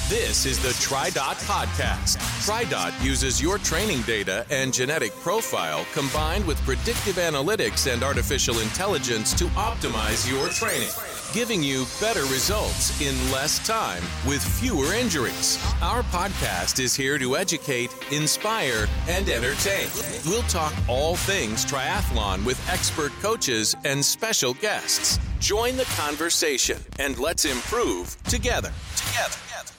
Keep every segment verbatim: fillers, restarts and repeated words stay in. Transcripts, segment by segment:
This is the TriDot Podcast. TriDot uses your training data and genetic profile combined with predictive analytics and artificial intelligence to optimize your training, giving you better results in less time with fewer injuries. Our podcast is here to educate, inspire, and entertain. We'll talk all things triathlon with expert coaches and special guests. Join the conversation and let's improve together. Together.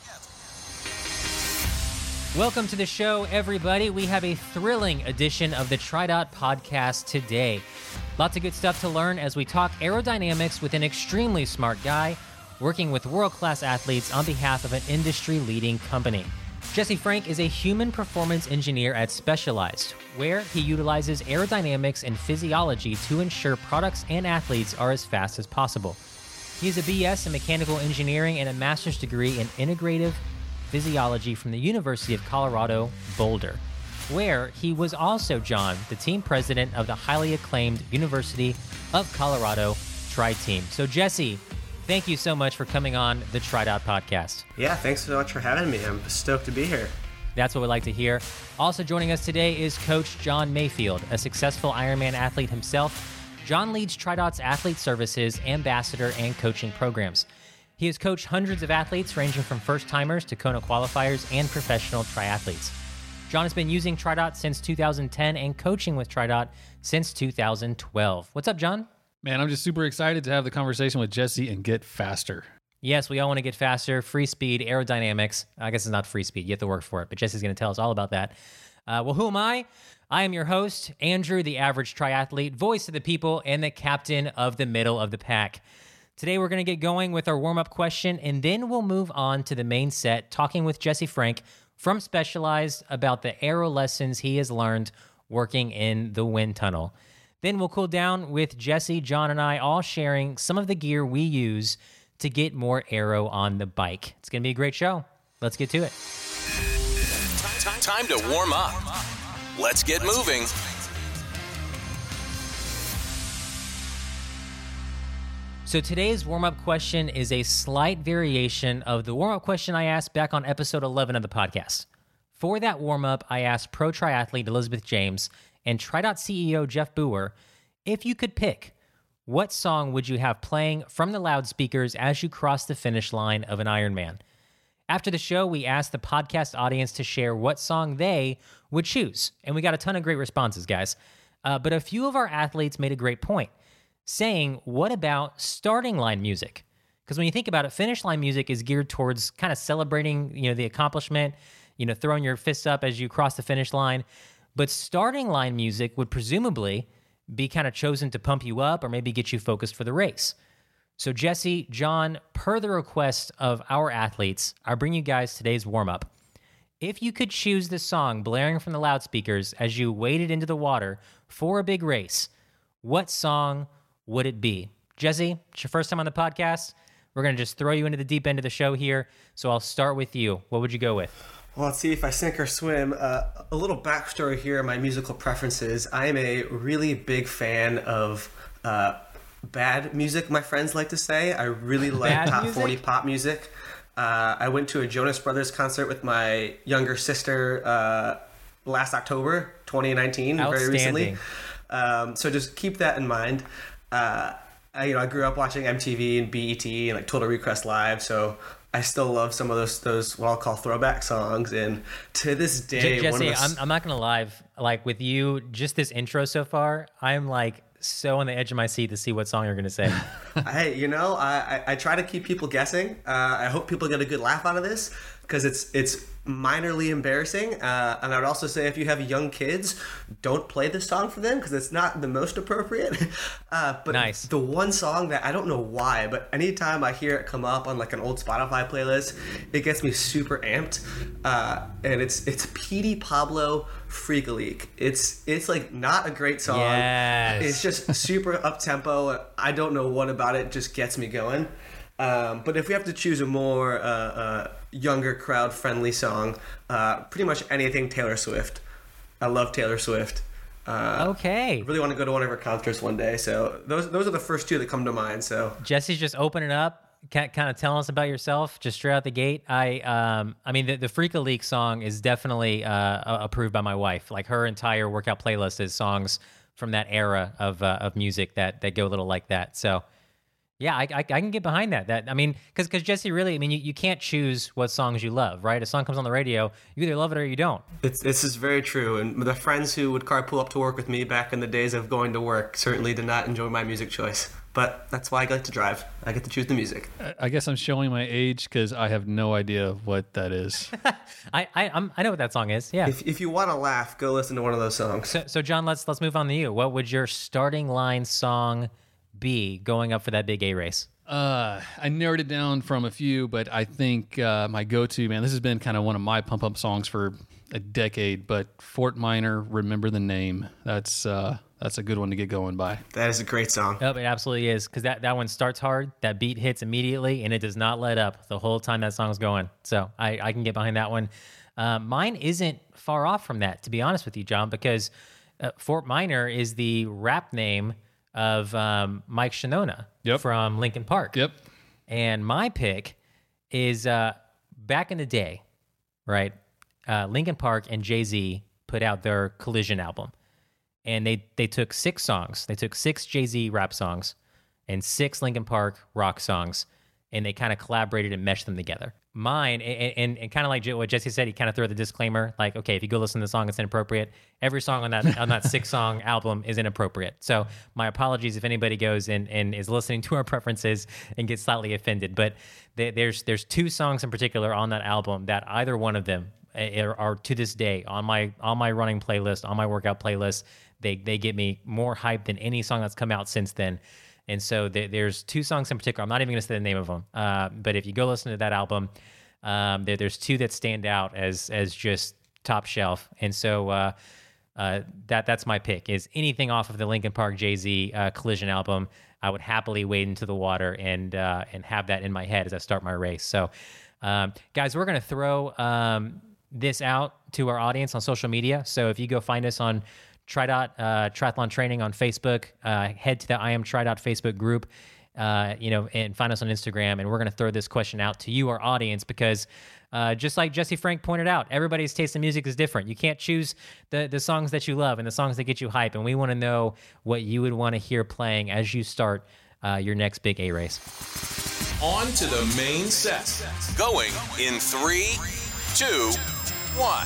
Welcome to the show, everybody. We have a thrilling edition of the TriDot Podcast today. Lots of good stuff to learn as we talk aerodynamics with an extremely smart guy working with world-class athletes on behalf of an industry-leading company. Jesse Frank is a human performance engineer at Specialized, where he utilizes aerodynamics and physiology to ensure products and athletes are as fast as possible. He has a B S in mechanical engineering and a master's degree in integrative physiology from the University of Colorado, Boulder, where he was also, John, the team president of the highly acclaimed University of Colorado Tri-Team. So, Jesse, thank you so much for coming on the TriDot Podcast. Yeah, thanks so much for having me. I'm stoked to be here. That's what we'd like to hear. Also joining us today is Coach John Mayfield, a successful Ironman athlete himself. John leads TriDot's athlete services, ambassador, and coaching programs. He has coached hundreds of athletes ranging from first-timers to Kona qualifiers and professional triathletes. John has been using TriDot since two thousand ten and coaching with TriDot since two thousand twelve. What's up, John? Man, I'm just super excited to have the conversation with Jesse and get faster. Yes, we all want to get faster, free speed, aerodynamics. I guess it's not free speed. You have to work for it, but Jesse's going to tell us all about that. Uh, well, who am I? I am your host, Andrew, the average triathlete, voice of the people, and the captain of the middle of the pack. Today, we're going to get going with our warm-up question, and then we'll move on to the main set, talking with Jesse Frank from Specialized about the aero lessons he has learned working in the wind tunnel. Then we'll cool down with Jesse, John, and I all sharing some of the gear we use to get more aero on the bike. It's going to be a great show. Let's get to it. Time to warm up. Let's get moving. So today's warm-up question is a slight variation of the warm-up question I asked back on episode eleven of the podcast. For that warm-up, I asked pro triathlete Elizabeth James and TriDot C E O Jeff Boer, if you could pick, what song would you have playing from the loudspeakers as you cross the finish line of an Ironman? After the show, we asked the podcast audience to share what song they would choose, and we got a ton of great responses, guys. Uh, but a few of our athletes made a great point, saying, what about starting line music? Because when you think about it, finish line music is geared towards kind of celebrating, you know, the accomplishment, you know, throwing your fists up as you cross the finish line. But starting line music would presumably be kind of chosen to pump you up or maybe get you focused for the race. So Jesse, John, per the request of our athletes, I bring you guys today's warm-up. If you could choose the song blaring from the loudspeakers as you waded into the water for a big race, what song would it be? Jesse, it's your first time on the podcast. We're going to just throw you into the deep end of the show here. So I'll start with you. What would you go with? Well, let's see if I sink or swim. Uh, a little backstory here, my musical preferences. I am a really big fan of uh, bad music, my friends like to say. I really like Bad top music? forty pop music. Uh, I went to a Jonas Brothers concert with my younger sister uh, last October, twenty nineteen, very recently. Um, so just keep that in mind. Uh, I, you know, I grew up watching M T V and B E T and like Total Request Live, so I still love some of those those what I'll call throwback songs. And to this day, Jesse, one of the... I'm, I'm not gonna lie. Like with you, just this intro so far, I'm like so on the edge of my seat to see what song you're gonna say. Hey, you know, I, I I try to keep people guessing. Uh, I hope people get a good laugh out of this because it's it's minorly embarrassing. Uh, and I would also say if you have young kids, don't play this song for them because it's not the most appropriate. Uh, but nice. The one song that I don't know why, but anytime I hear it come up on like an old Spotify playlist, it gets me super amped. Uh, and it's it's Petey Pablo Freak a Leak. It's it's like not a great song. Yes. It's just super up tempo. I don't know what about it just gets me going. Um, but if we have to choose a more uh, uh, younger crowd friendly song, uh, pretty much anything Taylor Swift. I love Taylor Swift. Uh, okay. Really want to go to one of her concerts one day. So those those are the first two that come to mind. So Jesse's just opening up. kind of tell us about yourself just straight out the gate. I, um, I mean, the, the Freak a Leak song is definitely uh, approved by my wife. Like her entire workout playlist is songs from that era of uh, of music that that go a little like that. So, yeah, I, I, I can get behind that. That I mean, because because Jesse, really, I mean, you, you can't choose what songs you love, right? A song comes on the radio, you either love it or you don't. It's, this is very true. And the friends who would carpool up to work with me back in the days of going to work certainly did not enjoy my music choice. But that's why I get to drive. I get to choose the music. I guess I'm showing my age because I have no idea what that is. I I, I'm, I know what that song is. Yeah. If if you want to laugh, go listen to one of those songs. So, so John, let's let's move on to you. What would your starting line song be going up for that big A race? Uh, I narrowed it down from a few, but I think uh, my go-to, man, this has been kind of one of my pump-up songs for a decade, but Fort Minor, Remember the Name. That's uh, that's a good one to get going by. That is a great song. Yep, it absolutely is, because that, that one starts hard, that beat hits immediately, and it does not let up the whole time that song's going. So I, I can get behind that one. Uh, mine isn't far off from that, to be honest with you, John, because uh, Fort Minor is the rap name of um, Mike Shinoda yep. from Linkin Park. Yep. And my pick is uh, back in the day, right? Uh, Linkin Park and Jay-Z put out their Collision album. And they, they took six songs. They took six Jay-Z rap songs and six Linkin Park rock songs, and they kind of collaborated and meshed them together. Mine, and, and, and kind of like what Jesse said, he kind of threw the disclaimer, like, okay, if you go listen to the song, it's inappropriate. Every song on that on that six-song album is inappropriate. So my apologies if anybody goes and, and is listening to our preferences and gets slightly offended. But they, there's there's two songs in particular on that album that either one of them are, are to this day on my on my running playlist, on my workout playlist. They they get me more hyped than any song that's come out since then. And so there, there's two songs in particular. I'm not even going to say the name of them. Uh, but if you go listen to that album, um, there, there's two that stand out as as just top shelf. And so uh, uh, that that's my pick, is anything off of the Linkin Park Jay-Z uh, Collision album. I would happily wade into the water and uh, and have that in my head as I start my race. So, um, guys, we're going to throw um, this out to our audience on social media. So if you go find us on TriDot uh, Triathlon Training on Facebook, uh, head to the I Am TriDot Facebook group, uh, you know, and find us on Instagram. And we're going to throw this question out to you, our audience, because uh, just like Jesse Frank pointed out, everybody's taste in music is different. You can't choose the the songs that you love and the songs that get you hype. And we want to know what you would want to hear playing as you start uh, your next big A race. On to the main set. Going in three, two, one.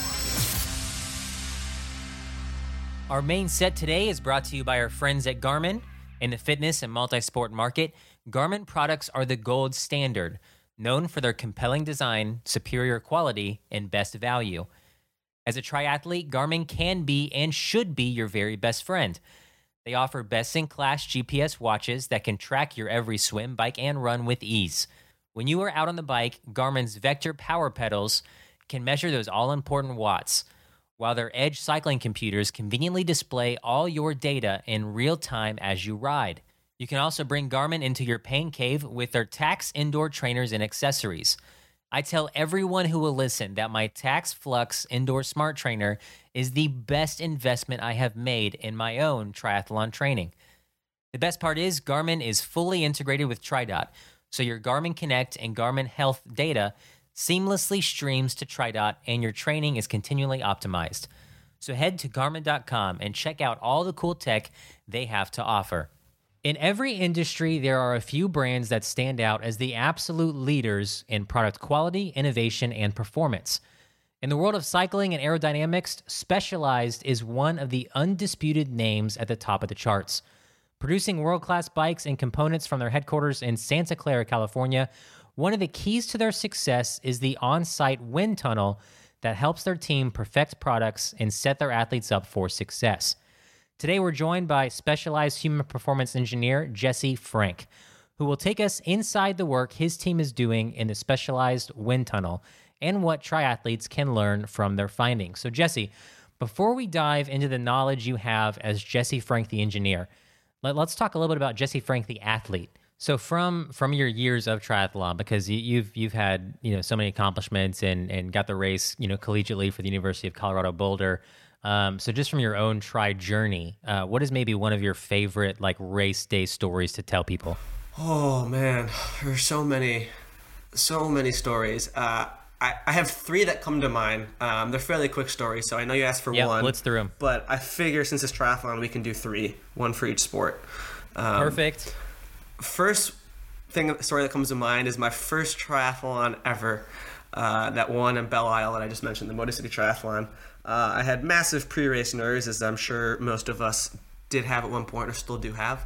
Our main set today is brought to you by our friends at Garmin. In the fitness and multi-sport market, Garmin products are the gold standard, known for their compelling design, superior quality, and best value. As a triathlete, Garmin can be and should be your very best friend. They offer best-in-class G P S watches that can track your every swim, bike, and run with ease. When you are out on the bike, Garmin's Vector power pedals can measure those all-important watts, while their Edge cycling computers conveniently display all your data in real time as you ride. You can also bring Garmin into your pain cave with their Tacx indoor trainers and accessories. I tell everyone who will listen that my Tacx Flux indoor smart trainer is the best investment I have made in my own triathlon training. The best part is Garmin is fully integrated with TriDot, so your Garmin Connect and Garmin Health data seamlessly streams to TriDot, and your training is continually optimized. So head to Garmin dot com and check out all the cool tech they have to offer. In every industry, there are a few brands that stand out as the absolute leaders in product quality, innovation, and performance. In the world of cycling and aerodynamics, Specialized is one of the undisputed names at the top of the charts. Producing world-class bikes and components from their headquarters in Santa Clara, California, one of the keys to their success is the on-site wind tunnel that helps their team perfect products and set their athletes up for success. Today, we're joined by Specialized human performance engineer Jesse Frank, who will take us inside the work his team is doing in the Specialized wind tunnel and what triathletes can learn from their findings. So, Jesse, before we dive into the knowledge you have as Jesse Frank the engineer, let, let's talk a little bit about Jesse Frank the athlete. So from from your years of triathlon, because you, you've you've had you know so many accomplishments and and got the race you know collegiately for the University of Colorado Boulder. Um, so just from your own tri journey, uh, what is maybe one of your favorite like race day stories to tell people? Oh man, there's so many, so many stories. Uh, I, I have three that come to mind. Um, they're fairly quick stories, so I know you asked for yep, one. Blitz through them. But I figure since it's triathlon, we can do three, one for each sport. Um, Perfect. First thing, story that comes to mind is my first triathlon ever. Uh, that one in Belle Isle that I just mentioned, the Motor City Triathlon. Uh, I had massive pre-race nerves, as I'm sure most of us did have at one point or still do have.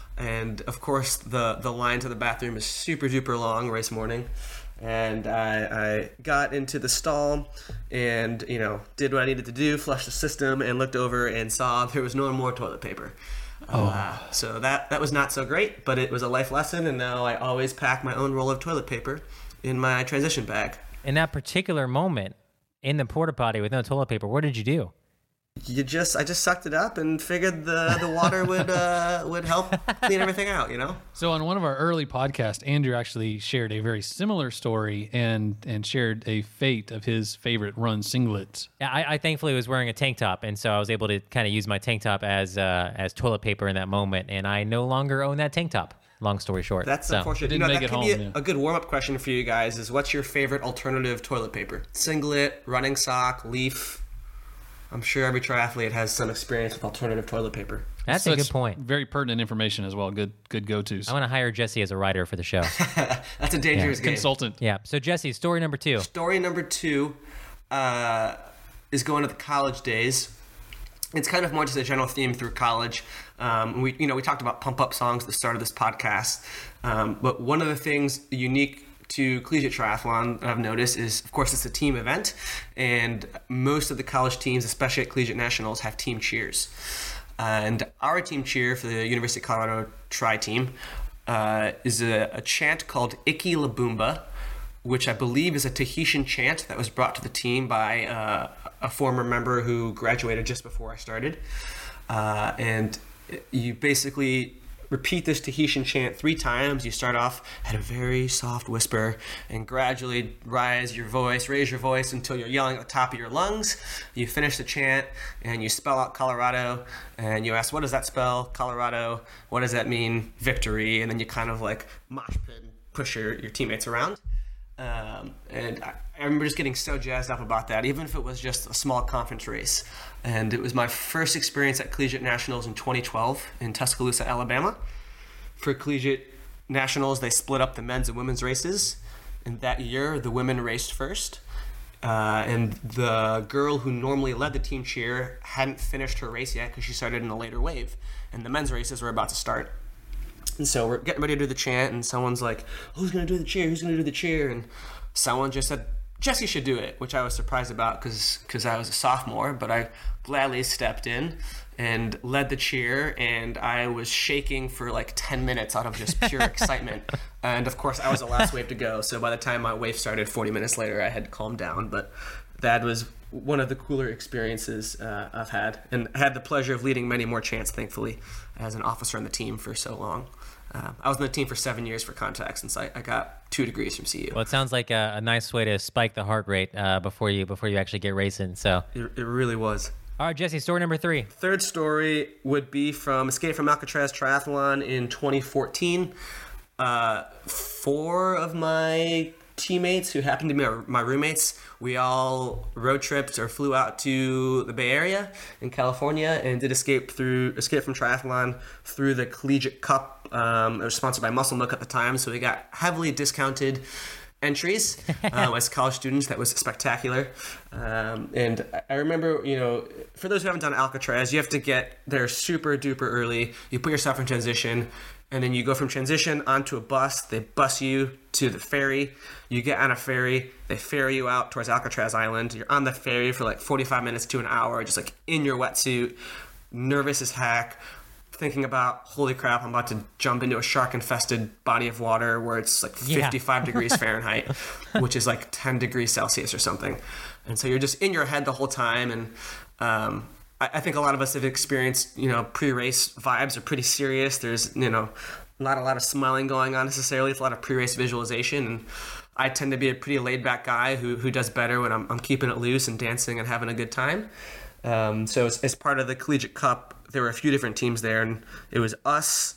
And of course, the, the line to the bathroom is super duper long race morning. And I, I got into the stall and, you know, did what I needed to do, flushed the system, and looked over and saw there was no more toilet paper. Oh. Uh, so that, that was not so great, but it was a life lesson. And now I always pack my own roll of toilet paper in my transition bag. In that particular moment, in the porta potty with no toilet paper, what did you do? You just, I just sucked it up and figured the, the water would uh, would help clean everything out, you know? So on one of our early podcasts, Andrew actually shared a very similar story and and shared a fate of his favorite run singlet. Yeah, I, I thankfully was wearing a tank top, and so I was able to kind of use my tank top as uh, as toilet paper in that moment, and I no longer own that tank top. Long story short. That's so. unfortunate. You know, that could be a, a good warm-up question for you guys is what's your favorite alternative toilet paper? Singlet, running sock, leaf. I'm sure every triathlete has some experience with alternative toilet paper. That's so a good point. Very pertinent information as well. Good good go-tos. I want to hire Jesse as a writer for the show. That's a dangerous yeah. game. Consultant. Yeah. So Jesse, story number two. Story number two uh, is going to the college days. It's kind of more just a general theme through college. Um, we, you know, we talked about pump-up songs at the start of this podcast. Um, but one of the things unique to collegiate triathlon that I've noticed is, of course, it's a team event, and most of the college teams, especially at collegiate nationals, have team cheers. Uh, and our team cheer for the University of Colorado Tri team uh, is a, a chant called Iki La Boomba, which I believe is a Tahitian chant that was brought to the team by uh, a former member who graduated just before I started. Uh, and you basically repeat this Tahitian chant three times. You start off at a very soft whisper and gradually rise your voice, raise your voice until you're yelling at the top of your lungs. You finish the chant and you spell out Colorado and you ask, what does that spell? Colorado. What does that mean? Victory. And then you kind of like mosh pit and push your, your teammates around. Um, and I, I remember just getting so jazzed up about that, even if it was just a small conference race. And it was my first experience at Collegiate Nationals in twenty twelve in Tuscaloosa, Alabama. For Collegiate Nationals, they split up the men's and women's races. And that year, the women raced first. Uh, and the girl who normally led the team cheer hadn't finished her race yet because she started in a later wave. And the men's races were about to start. And so we're getting ready to do the chant, and someone's like, who's going to do the cheer? Who's going to do the cheer? And someone just said, Jesse should do it, which I was surprised about because because I was a sophomore, but I gladly stepped in and led the cheer, and I was shaking for like ten minutes out of just pure excitement. And of course, I was the last wave to go, so by the time my wave started forty minutes later, I had calmed down, but that was one of the cooler experiences uh, I've had, and I had the pleasure of leading many more chants, thankfully, as an officer on the team for so long. Uh, I was on the team for seven years for context, since I, I got two degrees from C U. Well, it sounds like a, a nice way to spike the heart rate uh, before you before you actually get racing. So it, it really was. All right, Jesse, story number three. Third story would be from Escape from Alcatraz Triathlon in twenty fourteen. Uh, four of my teammates who happened to be my, my roommates, we all road tripped or flew out to the Bay Area in California and did escape through escape from triathlon through the Collegiate Cup. Um, it was sponsored by Muscle Milk at the time, so we got heavily discounted entries uh, as college students. That was spectacular. Um, and I remember, you know, for those who haven't done Alcatraz, you have to get there super duper early. You put yourself in transition, and then you go from transition onto a bus. They bus you to the ferry. You get on a ferry. They ferry you out towards Alcatraz Island. You're on the ferry for like forty-five minutes to an hour, just like in your wetsuit, nervous as heck, thinking about, holy crap, I'm about to jump into a shark-infested body of water where it's like fifty-five yeah. degrees Fahrenheit, which is like ten degrees Celsius or something. And so you're just in your head the whole time. And um, I, I think a lot of us have experienced, you know, pre-race vibes are pretty serious. There's, you know, not a lot of smiling going on necessarily. It's a lot of pre-race visualization. And I tend to be a pretty laid-back guy who who does better when I'm, I'm keeping it loose and dancing and having a good time. Um, so as, as part of the Collegiate Cup, there were a few different teams there, and it was us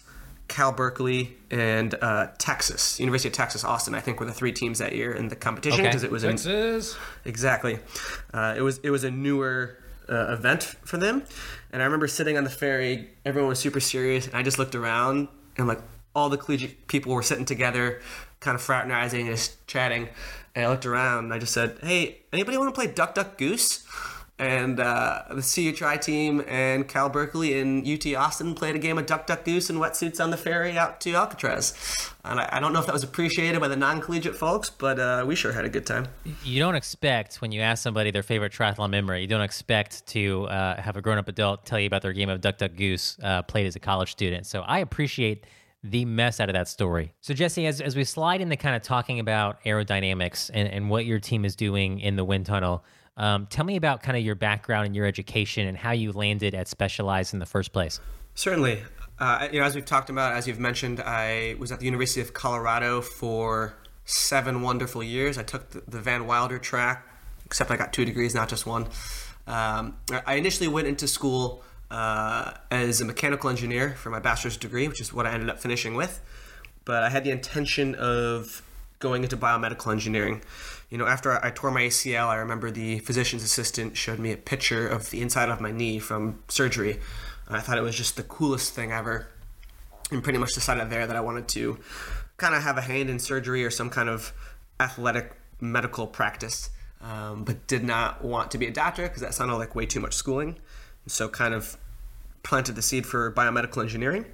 Cal Berkeley, and uh, Texas. University of Texas, Austin, I think, were the three teams that year in the competition because okay. it was Texas. A, exactly. Uh, it was it was a newer uh, event for them, and I remember sitting on the ferry. Everyone was super serious, and I just looked around, and like all the collegiate people were sitting together, kind of fraternizing, just chatting. And I looked around, and I just said, "Hey, anybody want to play Duck Duck Goose?" And uh, the C U Tri team and Cal Berkeley and U T Austin played a game of Duck Duck Goose in wetsuits on the ferry out to Alcatraz. And I, I don't know if that was appreciated by the non-collegiate folks, but uh, we sure had a good time. You don't expect, when you ask somebody their favorite triathlon memory, you don't expect to uh, have a grown-up adult tell you about their game of Duck Duck Goose uh, played as a college student. So I appreciate the mess out of that story. So Jesse, as, as we slide into kind of talking about aerodynamics and, and what your team is doing in the wind tunnel, Um, tell me about kind of your background and your education and how you landed at Specialized in the first place. Certainly. Uh, you know, as we've talked about, as you've mentioned, I was at the University of Colorado for seven wonderful years. I took the, the Van Wilder track, except I got two degrees, not just one. Um, I initially went into school uh, as a mechanical engineer for my bachelor's degree, which is what I ended up finishing with. But I had the intention of going into biomedical engineering. You know, after I tore my A C L, I remember the physician's assistant showed me a picture of the inside of my knee from surgery. And I thought it was just the coolest thing ever. And pretty much decided there that I wanted to kind of have a hand in surgery or some kind of athletic medical practice, um, but did not want to be a doctor because that sounded like way too much schooling. And so kind of planted the seed for biomedical engineering.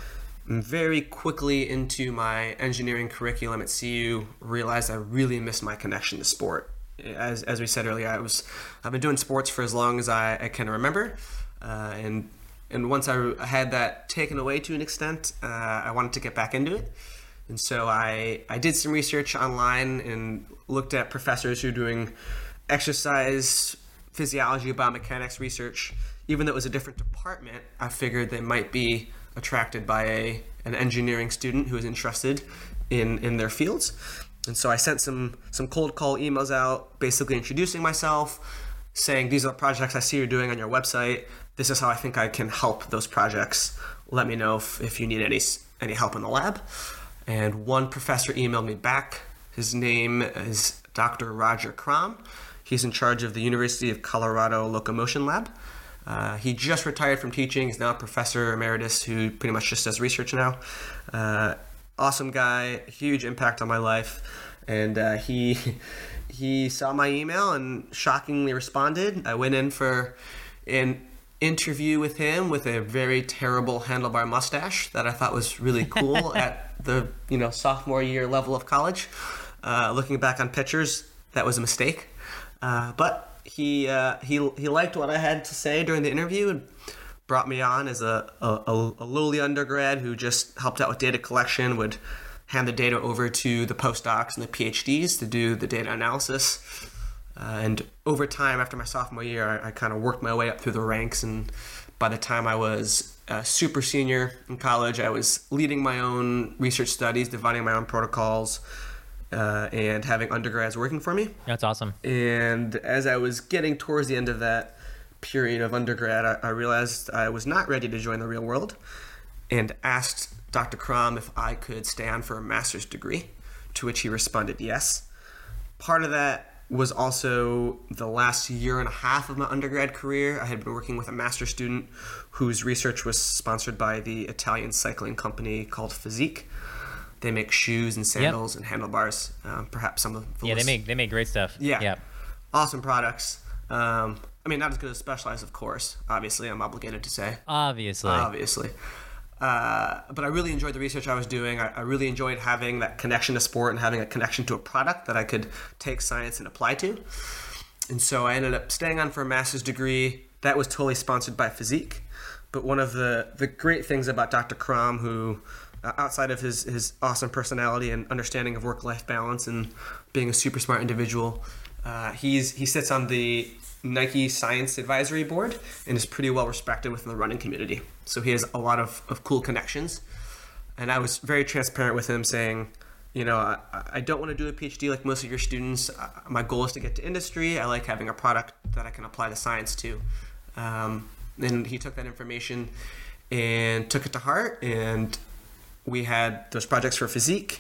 And very quickly into my engineering curriculum at C U, realized I really missed my connection to sport. As as we said earlier, I was I've been doing sports for as long as I, I can remember, uh, and and once I had that taken away to an extent, uh, I wanted to get back into it. And so I I did some research online and looked at professors who were doing exercise physiology, biomechanics research. Even though it was a different department, I figured they might be attracted by a an engineering student who is interested in, in their fields. And so I sent some some cold call emails out, basically introducing myself, saying these are the projects I see you're doing on your website. This is how I think I can help those projects. Let me know if, if you need any any help in the lab. And one professor emailed me back. His name is Doctor Roger Crom. He's in charge of the University of Colorado Locomotion Lab. Uh, he just retired from teaching. He's now a professor emeritus who pretty much just does research now. Uh, awesome guy, huge impact on my life. And uh, he he saw my email and shockingly responded. I went in for an interview with him with a very terrible handlebar mustache that I thought was really cool at the you know sophomore year level of college. Uh, looking back on pictures, that was a mistake. Uh, but He uh, he he liked what I had to say during the interview and brought me on as a, a, a lowly undergrad who just helped out with data collection, would hand the data over to the postdocs and the PhDs to do the data analysis. Uh, and over time, after my sophomore year, I, I kind of worked my way up through the ranks. And by the time I was a super senior in college, I was leading my own research studies, dividing my own protocols, Uh, and having undergrads working for me. That's awesome. And as I was getting towards the end of that period of undergrad, I, I realized I was not ready to join the real world and asked Doctor Crom if I could stay on for a master's degree, to which he responded yes. Part of that was also the last year and a half of my undergrad career. I had been working with a master's student whose research was sponsored by the Italian cycling company called Physique. They make shoes and sandals yep. and handlebars. Um, perhaps some of the yeah, they make they make great stuff. Yeah, yep. Awesome products. Um, I mean, not as good as Specialized, of course. Obviously, I'm obligated to say. Obviously, obviously. Uh, but I really enjoyed the research I was doing. I, I really enjoyed having that connection to sport and having a connection to a product that I could take science and apply to. And so I ended up staying on for a master's degree. That was totally sponsored by Physique. But one of the the great things about Doctor Crom, who Uh, outside of his, his awesome personality and understanding of work-life balance and being a super smart individual, uh, he's he sits on the Nike Science Advisory Board and is pretty well respected within the running community. So he has a lot of, of cool connections. And I was very transparent with him, saying, you know, I, I don't want to do a PhD like most of your students. Uh, my goal is to get to industry. I like having a product that I can apply the science to. Um, and he took that information and took it to heart and we had those projects for physique.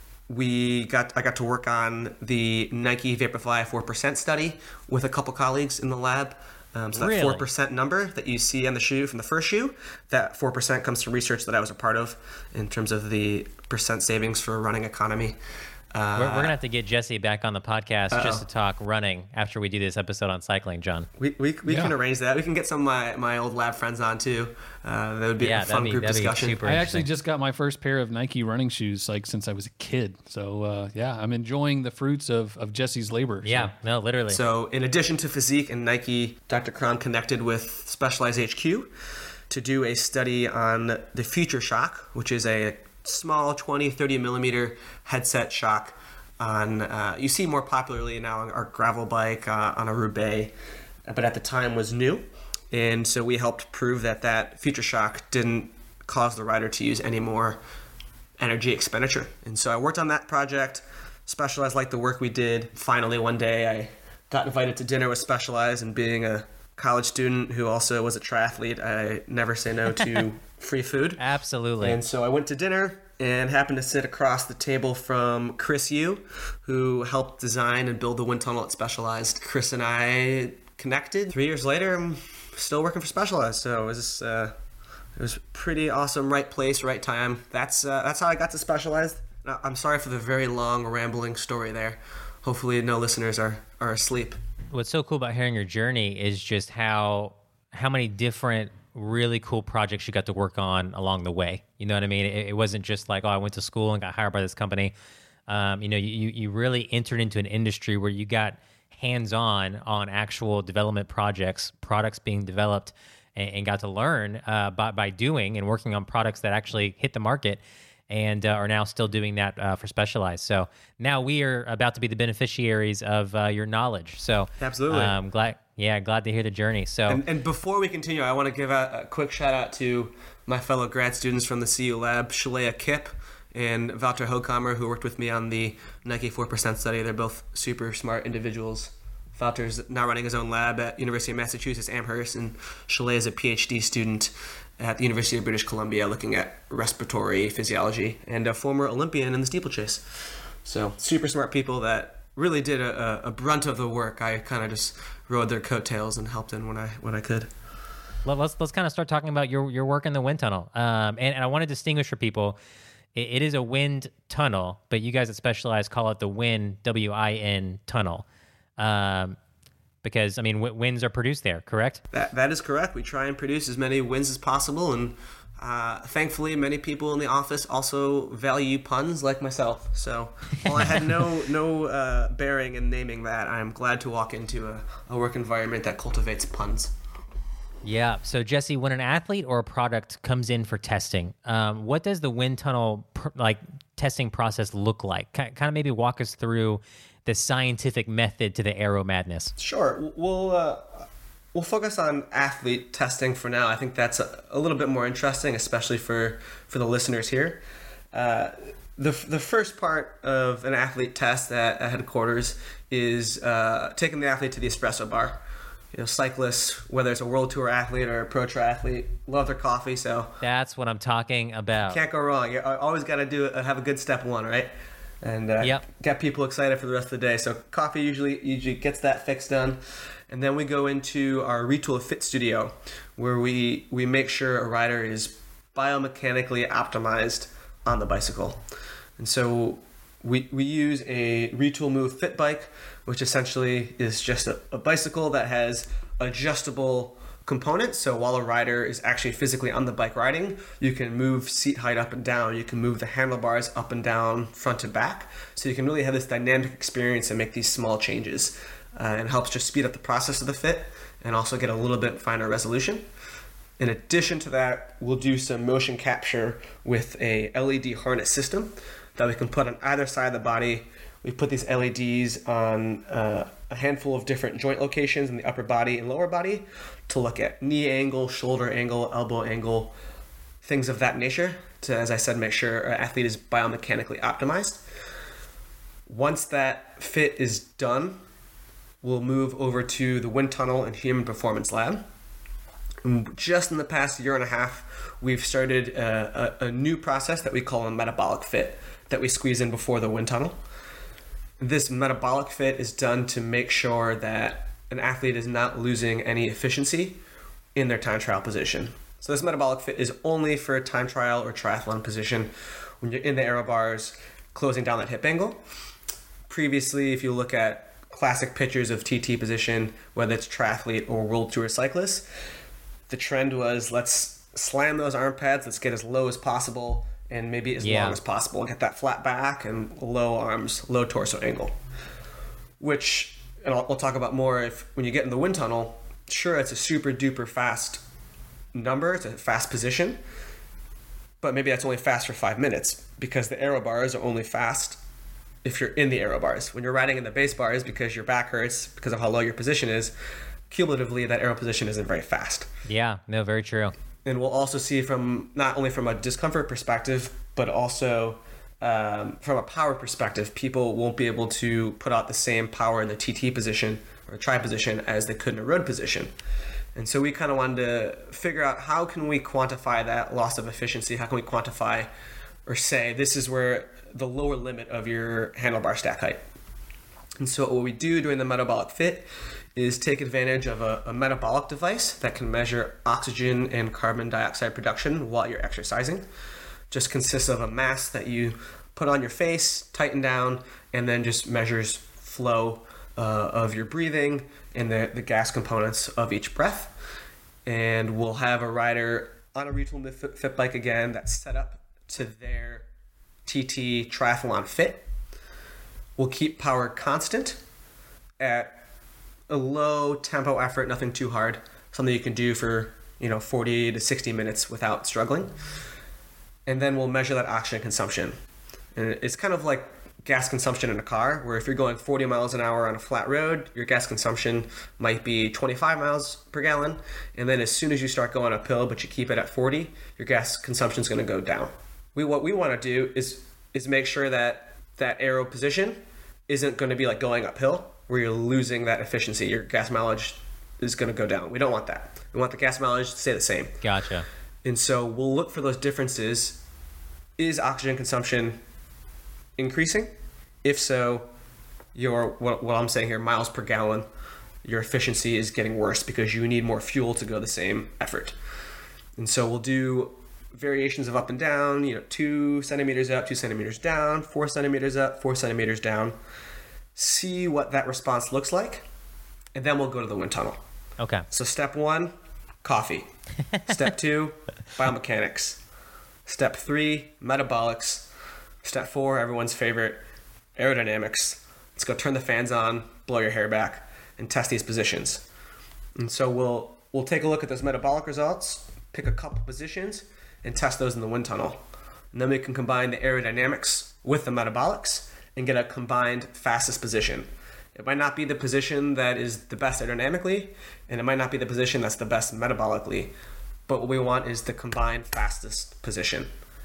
We got I got to work on the Nike Vaporfly four percent study with a couple colleagues in the lab. Um, so that really? four percent number that you see on the shoe from the first shoe, that four percent comes from research that I was a part of in terms of the percent savings for running economy. Uh, we're, we're going to have to get Jesse back on the podcast uh-oh. just to talk running after we do this episode on cycling, John. We we, we yeah. can arrange that. We can get some of my, my old lab friends on too. Uh, that would be yeah, a fun be, group discussion. I actually just got my first pair of Nike running shoes like since I was a kid. So uh, yeah, I'm enjoying the fruits of, of Jesse's labor. Yeah, so. no, literally. So in addition to physique and Nike, Doctor Cron connected with Specialized H Q to do a study on the Future Shock, which is a small twenty, thirty millimeter headset shock on, uh, you see more popularly now on our gravel bike, uh, on a Roubaix, but at the time was new. And so we helped prove that that Future Shock didn't cause the rider to use any more energy expenditure. And so I worked on that project. Specialized liked the work we did. Finally, one day I got invited to dinner with Specialized, and being a college student who also was a triathlete, I never say no to free food. Absolutely. And so I went to dinner and happened to sit across the table from Chris Yu, who helped design and build the wind tunnel at Specialized. Chris and I connected. Three years later, I'm still working for Specialized. So it was, uh, it was pretty awesome. Right place, right time. That's uh, that's how I got to Specialized. Now, I'm sorry for the very long, rambling story there. Hopefully no listeners are, are asleep. What's so cool about hearing your journey is just how how many different really cool projects you got to work on along the way. You know what I mean? It, it wasn't just like, oh, I went to school and got hired by this company. Um, you know, you, you really entered into an industry where you got hands-on on actual development projects, products being developed, and, and got to learn uh, by, by doing and working on products that actually hit the market, and uh, are now still doing that uh, for Specialized. So now we are about to be the beneficiaries of uh, your knowledge. So absolutely, um, glad, yeah, glad to hear the journey. So and, and before we continue, I want to give a, a quick shout out to my fellow grad students from the C U Lab, Shalea Kipp and Wouter Hochhammer, who worked with me on the Nike four percent study. They're both super smart individuals. Wouter's now running his own lab at University of Massachusetts Amherst, and Shalea is a PhD student at the University of British Columbia looking at respiratory physiology, and a former Olympian in the steeplechase. So super smart people that really did a, a brunt of the work. I kind of just rode their coattails and helped in when I when I could. Let's let's kind of start talking about your your work in the wind tunnel. Um, and, and I want to distinguish for people, it, it is a wind tunnel, but you guys at Specialized call it the Win, W I N tunnel. Um, because, I mean, w- wins are produced there, correct? That That is correct. We try and produce as many wins as possible, and uh, thankfully many people in the office also value puns like myself. So while I had no no uh, bearing in naming that, I'm glad to walk into a, a work environment that cultivates puns. Yeah. So, Jesse, when an athlete or a product comes in for testing, um, what does the wind tunnel pr- like testing process look like? Kind of maybe walk us through the scientific method to the aero madness. Sure. We'll uh, we'll focus on athlete testing for now. I think that's a, a little bit more interesting, especially for, for the listeners here. Uh, the the first part of an athlete test at, at headquarters is uh, taking the athlete to the espresso bar. You know, cyclists, whether it's a world tour athlete or a pro triathlete, love their coffee. So that's what I'm talking about. Can't go wrong. You always got to do have a good step one, right? And uh, yep. get people excited for the rest of the day. So coffee usually usually gets that fix done, and then we go into our Retool Fit Studio, where we we make sure a rider is biomechanically optimized on the bicycle. And so we we use a Retool Move Fit bike, which essentially is just a, a bicycle that has adjustable components. So while a rider is actually physically on the bike riding, you can move seat height up and down. You can move the handlebars up and down, front to back. So you can really have this dynamic experience and make these small changes. Uh, and it helps just speed up the process of the fit and also get a little bit finer resolution. In addition to that, we'll do some motion capture with a L E D harness system that we can put on either side of the body. We put these L E Ds on uh, a handful of different joint locations in the upper body and lower body to look at knee angle, shoulder angle, elbow angle, things of that nature to, as I said, make sure our athlete is biomechanically optimized. Once that fit is done, we'll move over to the wind tunnel and human performance lab. Just in the past year and a half, we've started a, a, a new process that we call a metabolic fit that we squeeze in before the wind tunnel. This metabolic fit is done to make sure that an athlete is not losing any efficiency in their time trial position. So this metabolic fit is only for a time trial or triathlon position when you're in the aero bars, closing down that hip angle. Previously, if you look at classic pictures of T T position, whether it's triathlete or world tour cyclists, the trend was let's slam those arm pads, let's get as low as possible and maybe as yeah. long as possible and get that flat back and low arms, low torso angle. Which, and I'll, we'll talk about more if when you get in the wind tunnel, sure, it's a super duper fast number, it's a fast position, but maybe that's only fast for five minutes because the aero bars are only fast if you're in the aero bars. When you're riding in the base bars because your back hurts because of how low your position is, cumulatively that aero position isn't very fast. Yeah, no, very true. And we'll also see from not only from a discomfort perspective, but also um, from a power perspective, people won't be able to put out the same power in the T T position or tri position as they could in a road position. And so we kind of wanted to figure out how can we quantify that loss of efficiency? How can we quantify or say this is where the lower limit of your handlebar stack height? And so what we do during the metabolic fit is take advantage of a, a metabolic device that can measure oxygen and carbon dioxide production while you're exercising. Just consists of a mask that you put on your face, tighten down, and then just measures flow uh, of your breathing and the, the gas components of each breath. And we'll have a rider on a retool fit, fit bike again that's set up to their T T triathlon fit. We'll keep power constant at a low tempo effort, nothing too hard, something you can do for, you know, forty to sixty minutes without struggling. And then we'll measure that oxygen consumption. And it's kind of like gas consumption in a car, where if you're going forty miles an hour on a flat road, your gas consumption might be twenty-five miles per gallon. And then as soon as you start going uphill, but you keep it at forty, your gas consumption is going to go down. We, what we want to do is, is make sure that that aero position isn't going to be like going uphill, where you're losing that efficiency. Your gas mileage is going to go down. We don't want that. We want the gas mileage to stay the same. Gotcha. And so we'll look for those differences. Is oxygen consumption increasing? If so, your what, what I'm saying here, miles per gallon, your efficiency is getting worse because you need more fuel to go the same effort. And so we'll do variations of up and down, you know, two centimeters up, two centimeters down, four centimeters up, four centimeters down. See what that response looks like, and then we'll go to the wind tunnel. Okay. So step one, coffee. Step two, biomechanics. Step three, metabolics. Step four, everyone's favorite, aerodynamics. Let's go turn the fans on, blow your hair back, and test these positions. And so we'll we'll take a look at those metabolic results, pick a couple positions, and test those in the wind tunnel. And then we can combine the aerodynamics with the metabolics and get a combined fastest position. It might not be the position that is the best aerodynamically, and it might not be the position that's the best metabolically, but what we want is the combined fastest position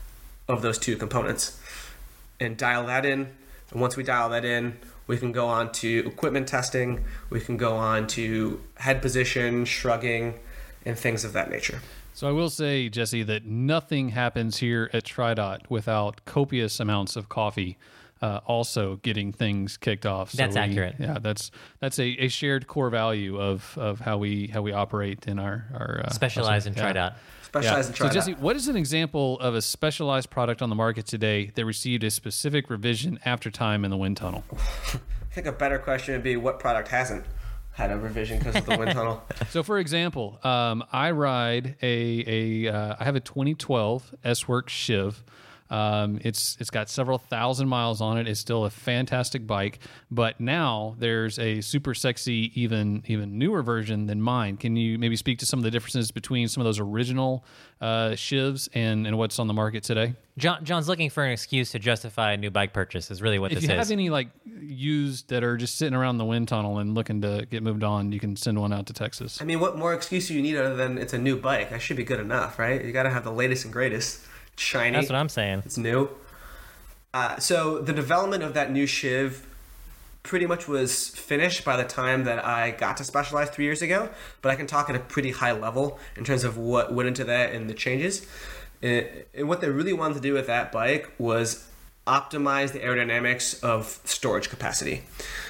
of those two components. And dial that in, and once we dial that in, we can go on to equipment testing, we can go on to head position, shrugging, and things of that nature. So I will say, Jesse, that nothing happens here at TriDot without copious amounts of coffee. Uh, also getting things kicked off. So that's we, accurate. Yeah, that's that's a, a shared core value of of how we how we operate in our our uh, specialize in yeah. TriDot. Specialize yeah. in TriDot. So Jesse, what is an example of a specialized product on the market today that received a specific revision after time in the wind tunnel? I think a better question would be what product hasn't had a revision because of the wind tunnel. So, for example, um, I ride a a uh, I have a twenty twelve S-Works Shiv. Um, it's it's got several thousand miles on it. It's still a fantastic bike, but now there's a super sexy, even even newer version than mine. Can you maybe speak to some of the differences between some of those original uh, Shivs and, and what's on the market today? John John's looking for an excuse to justify a new bike purchase. Is really what if this you is. have any like used that are just sitting around the wind tunnel and looking to get moved on, you can send one out to Texas. I mean, what more excuse do you need other than it's a new bike? That should be good enough, right? You got to have the latest and greatest. Shiny. That's what I'm saying. It's new. Uh, so the development of that new Shiv pretty much was finished by the time that I got to Specialized three years ago, but I can talk at a pretty high level in terms of what went into that and the changes. And, and what they really wanted to do with that bike was optimize the aerodynamics of storage capacity.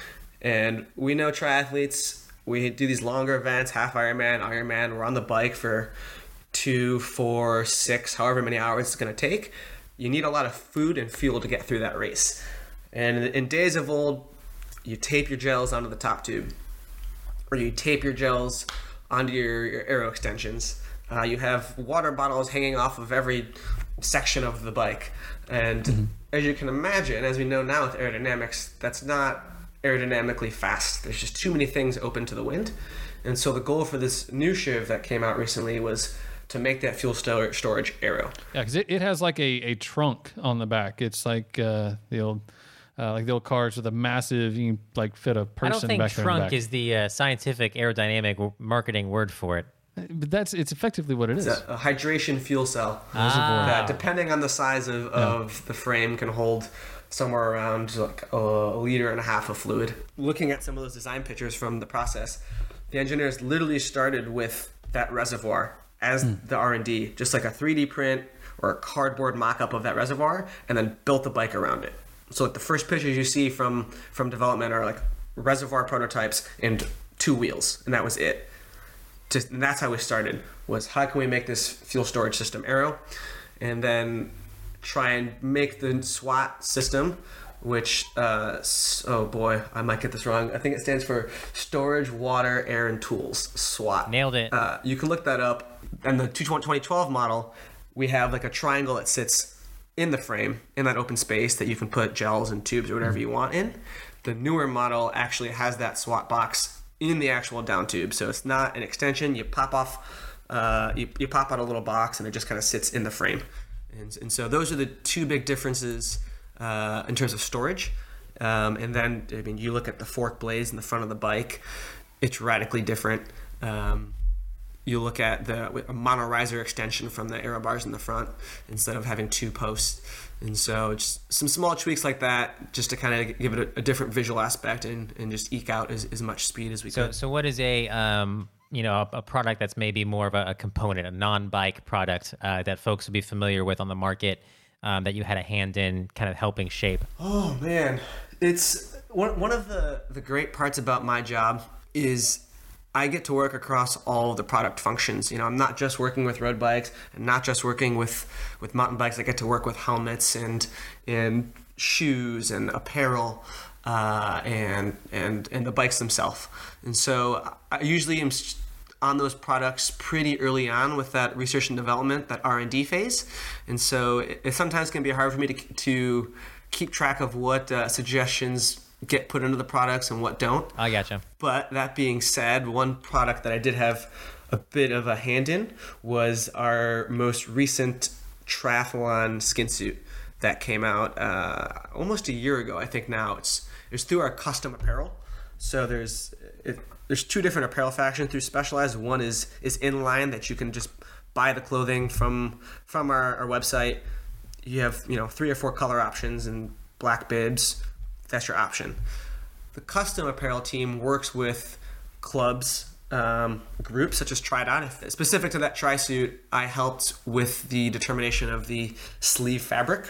And we know triathletes, we do these longer events, half Ironman, Ironman, we're on the bike for two, four, six, however many hours it's going to take. You need a lot of food and fuel to get through that race. And in days of old, you tape your gels onto the top tube, or you tape your gels onto your, your aero extensions. Uh, you have water bottles hanging off of every section of the bike. And mm-hmm. as you can imagine, as we know now with aerodynamics, that's not aerodynamically fast. There's just too many things open to the wind. And so the goal for this new Shiv that came out recently was to make that fuel sto- storage aero. Yeah, because it, it has like a, a trunk on the back. It's like uh, the old uh, like the old cars with a massive, you can like fit a person back there. I don't think trunk back. is the uh, scientific aerodynamic marketing word for it. But that's it's effectively what it it's is. A, a hydration fuel cell ah. that, depending on the size of, of yeah. the frame, can hold somewhere around like a, a liter and a half of fluid. Looking at some of those design pictures from the process, the engineers literally started with that reservoir as mm. the R and D, just like a three D print or a cardboard mock-up of that reservoir, and then built the bike around it. So like the first pictures you see from from development are like reservoir prototypes and two wheels, and that was it. Just, and that's how we started, was how can we make this fuel storage system aero, and then try and make the SWAT system, which, uh, oh boy, I might get this wrong. I think it stands for Storage, Water, Air, and Tools, SWAT. Nailed it. Uh, you can look that up. And the twenty twelve model, we have like a triangle that sits in the frame, in that open space that you can put gels and tubes or whatever you want in. The newer model actually has that SWAT box in the actual down tube. So it's not an extension. You pop off, uh, you, you pop out a little box and it just kind of sits in the frame. And, and so those are the two big differences uh, in terms of storage. Um, and then, I mean, you look at the fork blades in the front of the bike, it's radically different. Um, you look at the a monoriser extension from the aero bars in the front instead of having two posts. And so just some small tweaks like that just to kind of give it a, a different visual aspect and, and just eke out as, as much speed as we so, could. So what is a, um, you know, a, a product that's maybe more of a, a component, a non-bike product uh, that folks would be familiar with on the market um, that you had a hand in kind of helping shape? Oh, man. It's one, one of the, the great parts about my job is I get to work across all of the product functions. You know, I'm not just working with road bikes and not just working with, with mountain bikes. I get to work with helmets and and shoes and apparel uh, and and and the bikes themselves. And so I usually am on those products pretty early on with that research and development, that R and D phase. And so it, it sometimes can be hard for me to to keep track of what uh, suggestions get put into the products and what don't. I gotcha. But that being said, one product that I did have a bit of a hand in was our most recent triathlon skin suit that came out uh, almost a year ago. I think now it's it's through our custom apparel. So there's it, there's two different apparel factions through Specialized. One is is inline that you can just buy the clothing from from our, our website. You have you know three or four color options and black bibs. That's your option. The custom apparel team works with clubs, um, groups such as TriDot. Specific to that tri-suit, I helped with the determination of the sleeve fabric.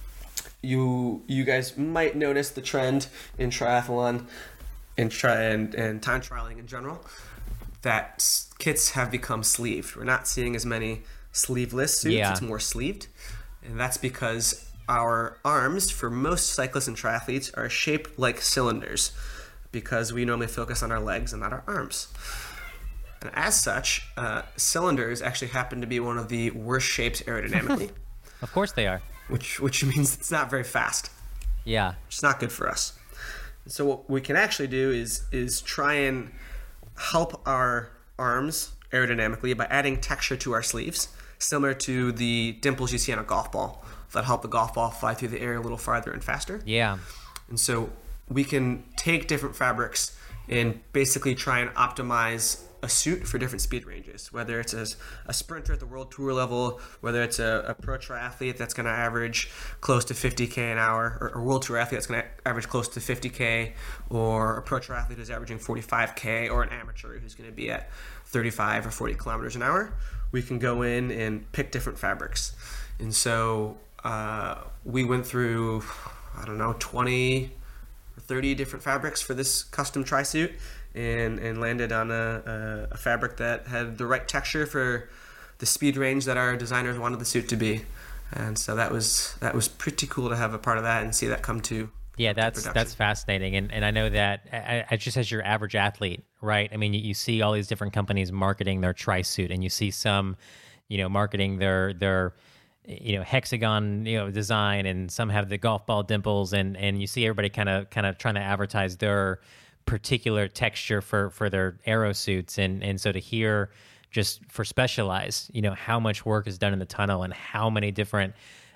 You you guys might notice the trend in triathlon and, tri- and, and time trialing in general that kits have become sleeved. We're not seeing as many sleeveless suits. Yeah. It's more sleeved. And that's because our arms, for most cyclists and triathletes, are shaped like cylinders because we normally focus on our legs and not our arms. And as such, uh, cylinders actually happen to be one of the worst shapes aerodynamically. Of course they are. Which which means it's not very fast. Yeah. It's not good for us. So what we can actually do is is try and help our arms aerodynamically by adding texture to our sleeves, similar to the dimples you see on a golf ball that help the golf ball fly through the air a little farther and faster. Yeah. And so we can take different fabrics and basically try and optimize a suit for different speed ranges, whether it's a, a sprinter at the world tour level, whether it's a, a pro triathlete that's going to average close to fifty K an hour, or a world tour athlete that's going to average close to fifty K, or a pro triathlete who's averaging forty-five K, or an amateur who's going to be at thirty-five or forty kilometers an hour, we can go in and pick different fabrics. And so uh, we went through, I don't know, twenty or thirty different fabrics for this custom tri-suit, and, and landed on a, a, a fabric that had the right texture for the speed range that our designers wanted the suit to be. And so that was that was pretty cool to have a part of that and see that come to yeah that's production. That's fascinating. And and I know that I, I just as your average athlete, right? I mean, you, you see all these different companies marketing their tri-suit, and you see some, you know, marketing their their you know hexagon you know design, and some have the golf ball dimples, and and you see everybody kind of kind of trying to advertise their particular texture for for their aero suits. And and so to hear just for Specialized, you know, how much work is done in the tunnel and how many different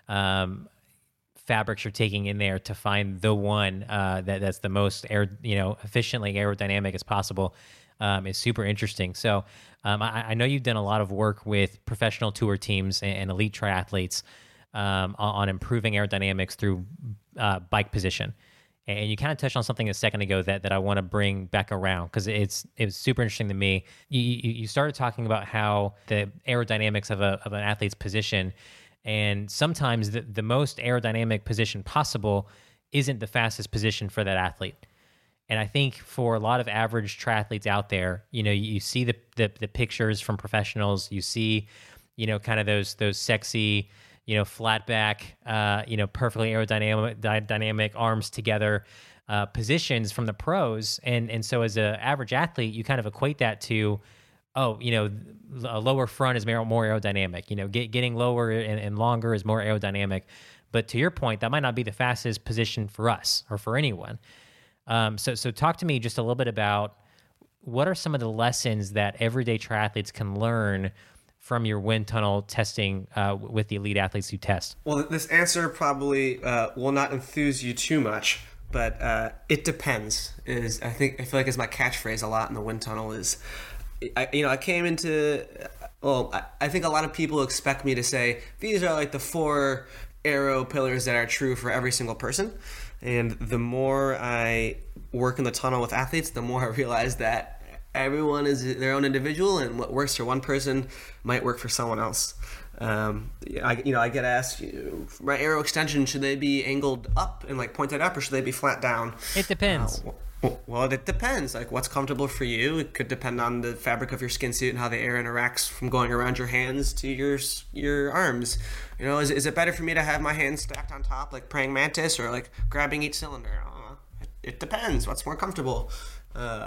um, fabrics you're taking in there to find the one uh, that that's the most air, you know, efficiently aerodynamic as possible um, is super interesting. So um, I, I know you've done a lot of work with professional tour teams and, and elite triathletes um, on, on improving aerodynamics through uh, bike position. And you kind of touched on something a second ago that, that I want to bring back around, because it's it was super interesting to me. You, you you started talking about how the aerodynamics of a of an athlete's position, and sometimes the, the most aerodynamic position possible isn't the fastest position for that athlete. And I think for a lot of average triathletes out there, you know, you, you see the, the the pictures from professionals, you see, you know, kind of those those sexy, you know, flat back, uh, you know, perfectly aerodynamic, dy- dynamic arms together uh, positions from the pros. And and so as an average athlete, you kind of equate that to, oh, you know, a lower front is more, more aerodynamic. You know, get, getting lower and, and longer is more aerodynamic. But to your point, that might not be the fastest position for us or for anyone. Um, so so talk to me just a little bit about what are some of the lessons that everyday triathletes can learn from your wind tunnel testing uh, with the elite athletes you test? Well, this answer probably uh, will not enthuse you too much, but uh, it depends. Is I think I feel like is my catchphrase a lot in the wind tunnel. Is I, you know I came into well I, I think a lot of people expect me to say these are like the four aero pillars that are true for every single person, and the more I work in the tunnel with athletes, the more I realize that everyone is their own individual, and what works for one person might work for someone else. Um, I, you know, I get asked, my aero extension, should they be angled up and like pointed up, or should they be flat down? It depends. Uh, well, well, it depends. Like, what's comfortable for you. It could depend on the fabric of your skin suit and how the air interacts from going around your hands to your your arms. You know, is is it better for me to have my hands stacked on top, like praying mantis, or like grabbing each cylinder? Uh, it, it depends. What's more comfortable? Uh,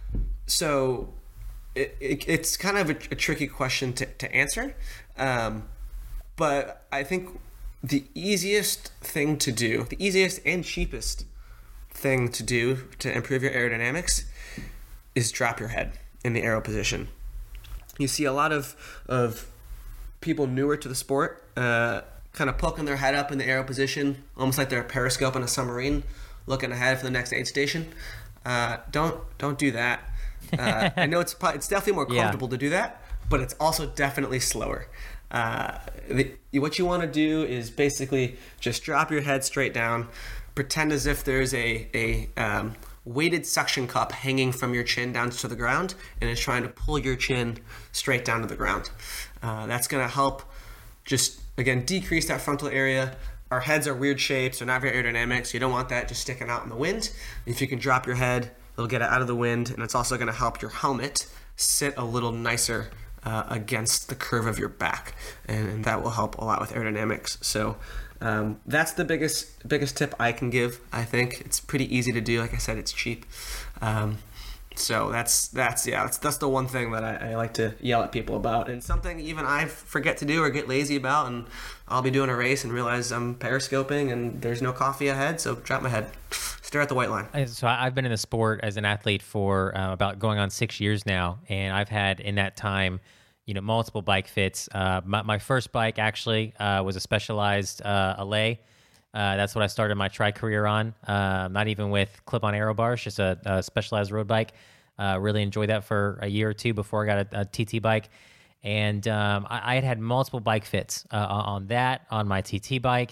So it, it, it's kind of a, a tricky question to, to answer. Um, but I think the easiest thing to do, the easiest and cheapest thing to do to improve your aerodynamics is drop your head in the aero position. You see a lot of, of people newer to the sport uh, kind of poking their head up in the aero position, almost like they're a periscope in a submarine looking ahead for the next aid station. Uh, don't don't do that. uh, I know it's it's definitely more comfortable yeah. to do that, but it's also definitely slower. Uh, the, what you want to do is basically just drop your head straight down, pretend as if there's a, a um, weighted suction cup hanging from your chin down to the ground, and it's trying to pull your chin straight down to the ground. Uh, that's going to help just, again, decrease that frontal area. Our heads are weird shapes, they're not very aerodynamic, so you don't want that just sticking out in the wind. If you can drop your head, it'll get it out of the wind, and it's also going to help your helmet sit a little nicer uh, against the curve of your back, and, and that will help a lot with aerodynamics. So um, that's the biggest biggest tip I can give. I think it's pretty easy to do. Like I said, it's cheap. Um, so that's that's yeah, that's that's the one thing that I, I like to yell at people about, and something even I forget to do or get lazy about, and I'll be doing a race and realize I'm periscoping and there's no coffee ahead, so drop my head, stare at the white line. So I've been in the sport as an athlete for uh, about going on six years now, and I've had in that time, you know, multiple bike fits. Uh, my, my first bike actually uh, was a Specialized uh, Allez. Uh, that's what I started my tri career on. Uh, not even with clip-on aero bars, just a, a Specialized road bike. Uh, really enjoyed that for a year or two before I got a, a T T bike. And um, I, I had had multiple bike fits uh, on that, on my T T bike.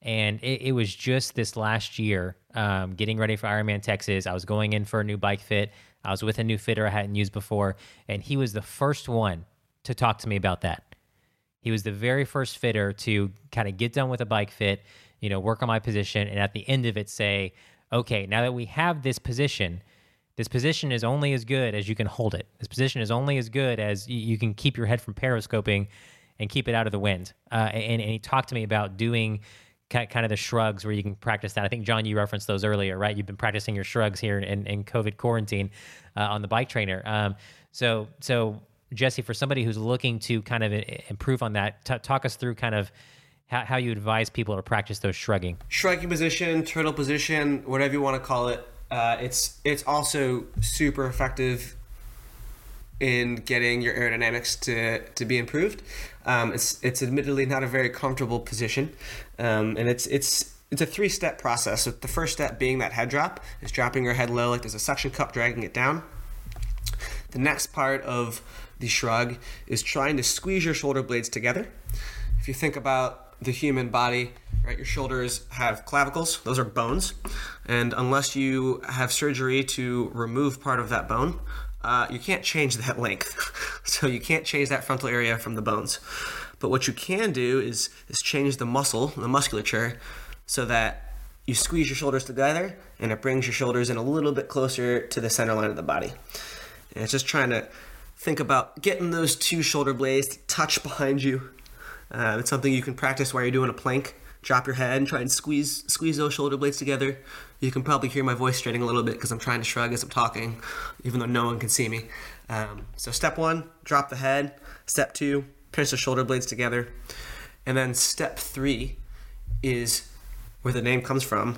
And it, it was just this last year, um, getting ready for Ironman Texas. I was going in for a new bike fit. I was with a new fitter I hadn't used before, and he was the first one to talk to me about that. He was the very first fitter to kind of get done with a bike fit, you know, work on my position, and at the end of it say, okay, now that we have this position, this position is only as good as you can hold it. This position is only as good as you, you can keep your head from periscoping and keep it out of the wind. Uh, and, and he talked to me about doing kind of the shrugs where you can practice that. I think, John, you referenced those earlier, right? You've been practicing your shrugs here in, in COVID quarantine uh, on the bike trainer. Um, so, so Jesse, for somebody who's looking to kind of improve on that, t- talk us through kind of how, how you advise people to practice those shrugging. Shrugging position, turtle position, whatever you want to call it. Uh, it's it's also super effective in getting your aerodynamics to, to be improved. Um, it's it's admittedly not a very comfortable position, um, and it's it's it's a three-step process. So the first step being that head drop is dropping your head low like there's a suction cup dragging it down. The next part of the shrug is trying to squeeze your shoulder blades together. If you think about the human body, right, your shoulders have clavicles. Those are bones, and unless you have surgery to remove part of that bone, Uh, you can't change that length. So you can't change that frontal area from the bones. But what you can do is, is change the muscle, the musculature, so that you squeeze your shoulders together and it brings your shoulders in a little bit closer to the center line of the body. And it's just trying to think about getting those two shoulder blades to touch behind you. Uh, it's something you can practice while you're doing a plank. Drop your head and try and squeeze squeeze those shoulder blades together. You can probably hear my voice straining a little bit because I'm trying to shrug as I'm talking, even though no one can see me. Um, so step one, drop the head. Step two, pinch the shoulder blades together. And then step three is where the name comes from.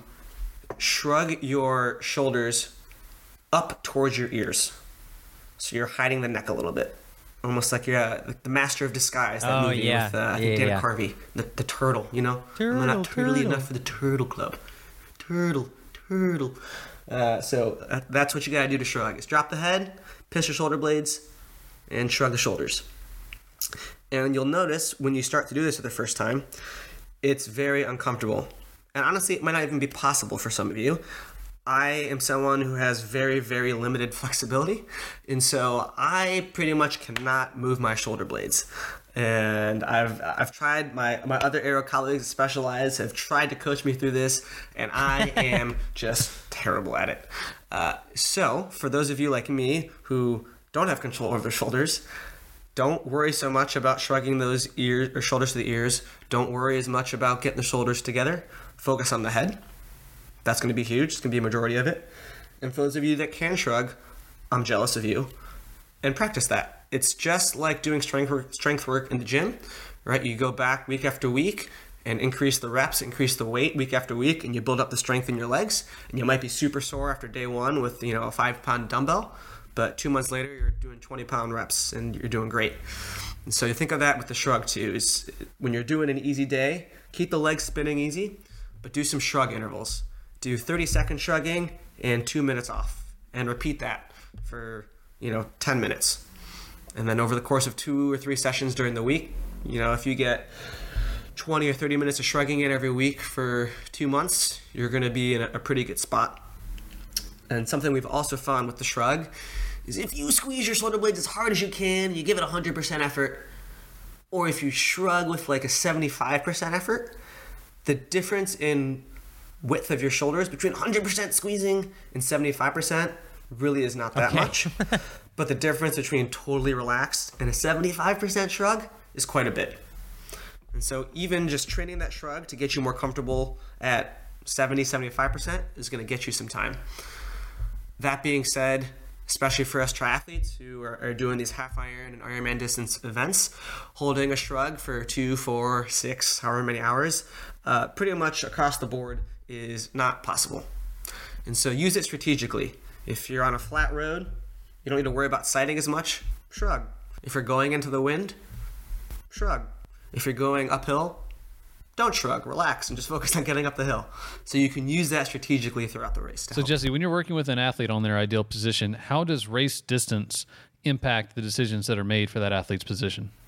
Shrug your shoulders up towards your ears. So you're hiding the neck a little bit. Almost like you're uh, like the master of disguise. That oh, movie yeah. with uh, I think yeah, Dana yeah. Carvey, the, the turtle, you know? Turtle, I'm not turtly turtle. enough for the turtle club. Turtle, turtle. Uh, so uh, that's what you gotta do to shrug. Is drop the head, pinch your shoulder blades, and shrug the shoulders. And you'll notice when you start to do this for the first time, it's very uncomfortable. And honestly, it might not even be possible for some of you. I am someone who has very, very limited flexibility. And so I pretty much cannot move my shoulder blades. And I've I've tried, my, my other aero colleagues, Specialized, have tried to coach me through this, and I am just terrible at it. Uh, so for those of you like me who don't have control over their shoulders, don't worry so much about shrugging those ears or shoulders to the ears. Don't worry as much about getting the shoulders together. Focus on the head. That's going to be huge. It's going to be a majority of it. And for those of you that can shrug, I'm jealous of you. And practice that. It's just like doing strength work, strength work in the gym, right? You go back week after week and increase the reps, increase the weight week after week, and you build up the strength in your legs. And you might be super sore after day one with, you know, a five-pound dumbbell, but two months later you're doing twenty-pound reps and you're doing great. And so you think of that with the shrug too. Is when you're doing an easy day, keep the legs spinning easy, but do some shrug intervals. Do thirty second shrugging and two minutes off, and repeat that for, you know, ten minutes. And then over the course of two or three sessions during the week, you know, if you get twenty or thirty minutes of shrugging in every week for two months, you're going to be in a pretty good spot. And something we've also found with the shrug is if you squeeze your shoulder blades as hard as you can, you give it one hundred percent effort, or if you shrug with like a seventy-five percent effort, the difference in width of your shoulders between one hundred percent squeezing and seventy-five percent really is not that okay. much. But the difference between totally relaxed and a seventy-five percent shrug is quite a bit. And so even just training that shrug to get you more comfortable at seventy, seventy-five percent is going to get you some time. That being said, especially for us triathletes who are, are doing these half iron and Ironman distance events, holding a shrug for two, four, six, however many hours, uh, pretty much across the board is not possible. And so use it strategically. If you're on a flat road, you don't need to worry about sighting as much, shrug. If you're going into the wind, shrug. If you're going uphill, don't shrug, relax, and just focus on getting up the hill. So you can use that strategically throughout the race. So Jesse, when you're working with an athlete on their ideal position, how does race distance impact the decisions that are made for that athlete's position?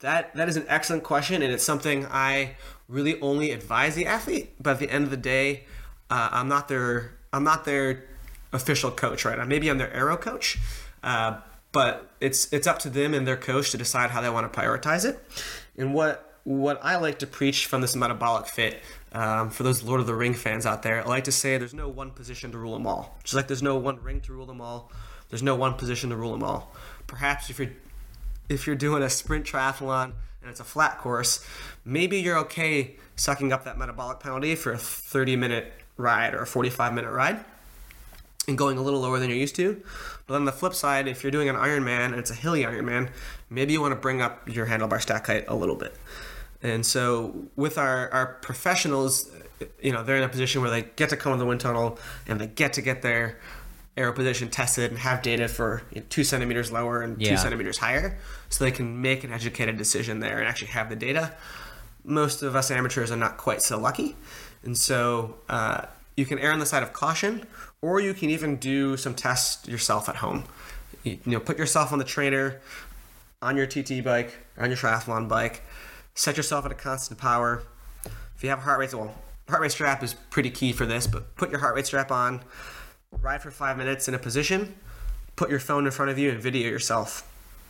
That that is an excellent question, and it's something I really only advise the athlete. But at the end of the day, uh, I'm not their I'm not their official coach, right? Maybe I'm their aero coach, uh, but it's it's up to them and their coach to decide how they want to prioritize it. And what what I like to preach from this metabolic fit, um, for those Lord of the Ring fans out there, I like to say there's no one position to rule them all. Just like there's no one ring to rule them all, there's no one position to rule them all. Perhaps if you're if you're doing a sprint triathlon and it's a flat course, maybe you're okay sucking up that metabolic penalty for a thirty minute ride or a forty-five minute ride and going a little lower than you're used to. But on the flip side, if you're doing an Ironman and it's a hilly Ironman, maybe you want to bring up your handlebar stack height a little bit. And so with our, our professionals, you know, they're in a position where they get to come in the wind tunnel and they get to get their aero position tested and have data for you know, two centimeters lower and yeah. two centimeters higher, so they can make an educated decision there and actually have the data. Most of us amateurs are not quite so lucky, and so uh, you can err on the side of caution, or you can even do some tests yourself at home. You, you know, put yourself on the trainer, on your T T bike, or on your triathlon bike, set yourself at a constant power. If you have a heart rate, well, heart rate strap is pretty key for this, but put your heart rate strap on. Ride for five minutes in a position, put your phone in front of you and video yourself.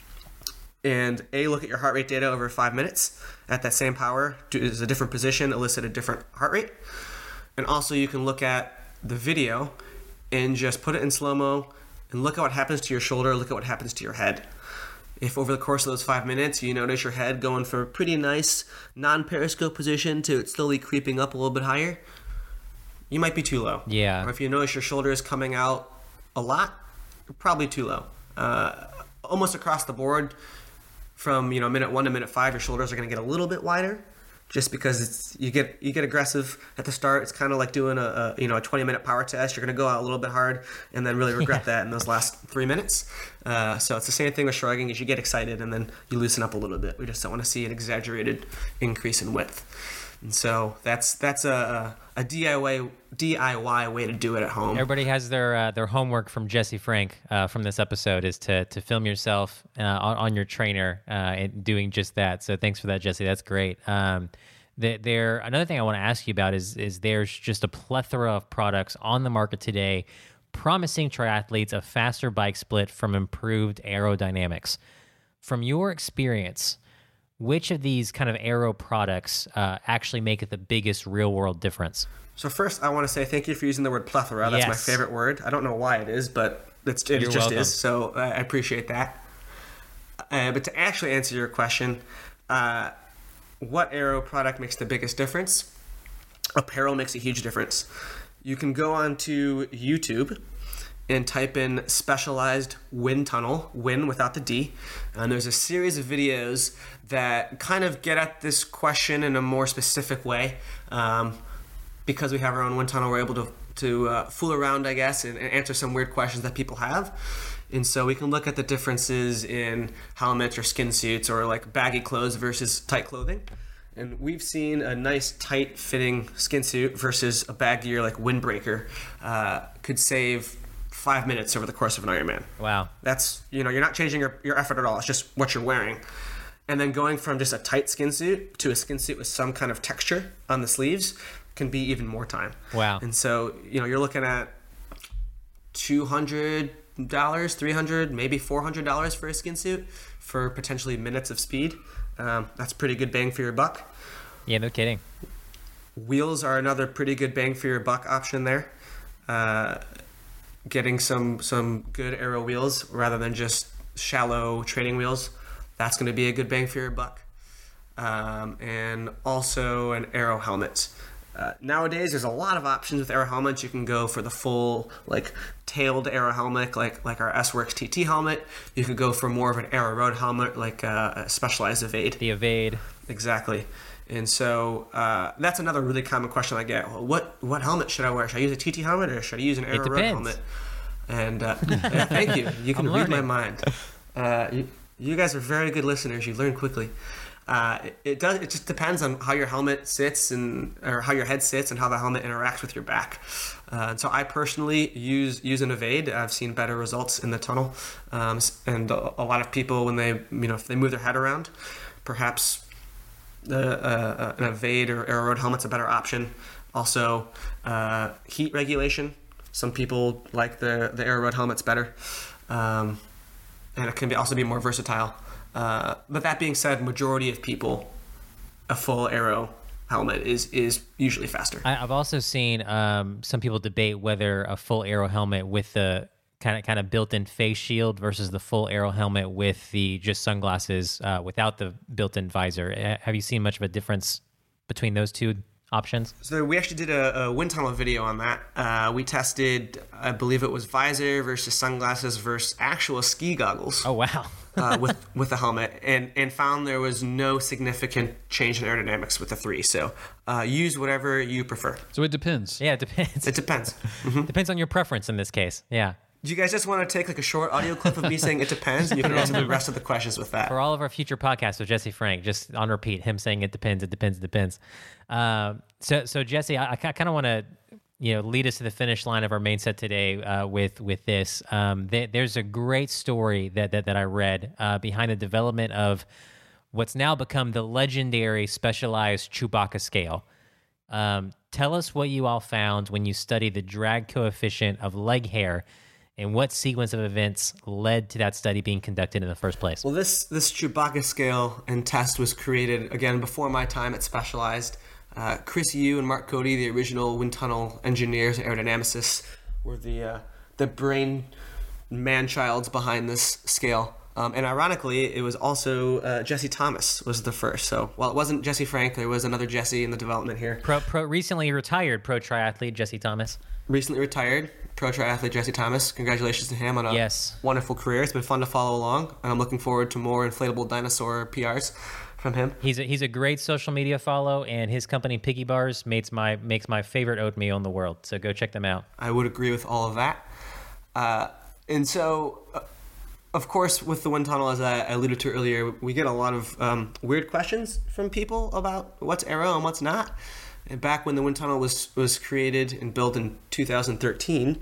And A, look at your heart rate data over five minutes at that same power. Is a different position, elicit a different heart rate. And also you can look at the video and just put it in slow-mo and look at what happens to your shoulder, look at what happens to your head. If over the course of those five minutes you notice your head going from a pretty nice non-periscope position to it slowly creeping up a little bit higher, you might be too low. Yeah. Or if you notice your shoulder is coming out a lot, you're probably too low. Uh, almost across the board, from you know minute one to minute five, your shoulders are going to get a little bit wider, just because it's you get you get aggressive at the start. It's kind of like doing a, a you know a twenty minute power test. You're going to go out a little bit hard and then really regret yeah. that in those last three minutes. Uh, so it's the same thing with shrugging. Is you get excited and then you loosen up a little bit. We just don't want to see an exaggerated increase in width. And so that's that's a, a D I Y D I Y way to do it at home. Everybody has their uh, their homework from Jesse Frank uh, from this episode is to to film yourself uh, on, on your trainer uh, and doing just that. So thanks for that, Jesse. That's great. Um, the, there another thing I want to ask you about is is there's just a plethora of products on the market today promising triathletes a faster bike split from improved aerodynamics. From your experience, which of these kind of aero products uh, actually make the biggest real-world difference? So first, I want to say thank you for using the word plethora. That's yes. my favorite word. I don't know why it is, but it's, it You're just welcome. is. So I appreciate that. Uh, but to actually answer your question, uh, what aero product makes the biggest difference? Apparel makes a huge difference. You can go onto YouTube and type in Specialized Wind Tunnel, wind without the D. And there's a series of videos that kind of get at this question in a more specific way. Um, because we have our own wind tunnel, we're able to, to uh, fool around, I guess, and, and answer some weird questions that people have. And so we can look at the differences in helmets or skin suits or like baggy clothes versus tight clothing. And we've seen a nice tight fitting skin suit versus a baggier like windbreaker uh, could save five minutes over the course of an Ironman. Wow. That's, you know, you're not changing your, your effort at all. It's just what you're wearing. And then going from just a tight skin suit to a skin suit with some kind of texture on the sleeves can be even more time. Wow. And so, you know, you're looking at two hundred dollars, three hundred dollars, maybe four hundred dollars for a skin suit for potentially minutes of speed. Um, that's pretty good bang for your buck. Yeah, no kidding. Wheels are another pretty good bang for your buck option there. Uh, getting some some good aero wheels rather than just shallow training wheels, that's going to be a good bang for your buck. Um, and also an aero helmet. Uh, nowadays, there's a lot of options with aero helmets. You can go for the full, like, tailed aero helmet, like like our S-Works T T helmet. You could go for more of an aero road helmet, like uh, a Specialized Evade. The Evade. Exactly. And so uh, that's another really common question I get. Well, what what helmet should I wear? Should I use a T T helmet or should I use an aero road helmet? And uh, yeah, thank you. You can read my mind. Uh, you, you guys are very good listeners. You learn quickly. Uh, it, it does. It just depends on how your helmet sits and or how your head sits and how the helmet interacts with your back. Uh, and so I personally use use an Evade. I've seen better results in the tunnel, um, and a, a lot of people when they you know if they move their head around, perhaps the, uh, an Evade or Aero Road helmet's a better option. Also, uh, heat regulation. Some people like the, the Aero Road helmets better. Um, and it can be also be more versatile. Uh, but that being said, majority of people, a full Aero helmet is is usually faster. I, I've also seen um, some people debate whether a full Aero helmet with the kind of kind of built-in face shield versus the full Aero helmet with the just sunglasses uh, without the built-in visor. Have you seen much of a difference between those two options? So we actually did a, a wind tunnel video on that. Uh, we tested, I believe it was visor versus sunglasses versus actual ski goggles. Oh, wow. uh, with with the helmet, and, and found there was no significant change in aerodynamics with the three. So uh, use whatever you prefer. So it depends. Yeah, it depends. It depends. Mm-hmm. Depends on your preference in this case. Yeah. Do you guys just want to take like a short audio clip of me saying it depends, and you can answer the rest of the questions with that? For all of our future podcasts with Jesse Frank, just on repeat, him saying it depends, it depends, it depends. Um, so, so Jesse, I, I kind of want to, you know, lead us to the finish line of our main set today uh, with with this. Um, th- there's a great story that that, that I read uh, behind the development of what's now become the legendary specialized Chewbacca scale. Um, tell us what you all found when you studied the drag coefficient of leg hair, and what sequence of events led to that study being conducted in the first place? Well, this this Chewbacca scale and test was created, again, before my time at Specialized. Uh, Chris Yu and Mark Cody, the original wind tunnel engineers and aerodynamicists, were the uh, the brain man-childs behind this scale. Um, and ironically, it was also uh, Jesse Thomas was the first. So while it wasn't Jesse Frank, there was another Jesse in the development here. Pro, pro recently retired pro triathlete Jesse Thomas. Recently retired pro triathlete Jesse Thomas. Congratulations to him on a yes. wonderful career. It's been fun to follow along, and I'm looking forward to more inflatable dinosaur P Rs from him. He's a, he's a great social media follow, and his company Piggy Bars makes my makes my favorite oatmeal in the world. So go check them out. I would agree with all of that. Uh, and so, uh, of course, with the wind tunnel, as I alluded to earlier, we get a lot of um, weird questions from people about what's aero and what's not. And back when the wind tunnel was was created and built in two thousand thirteen,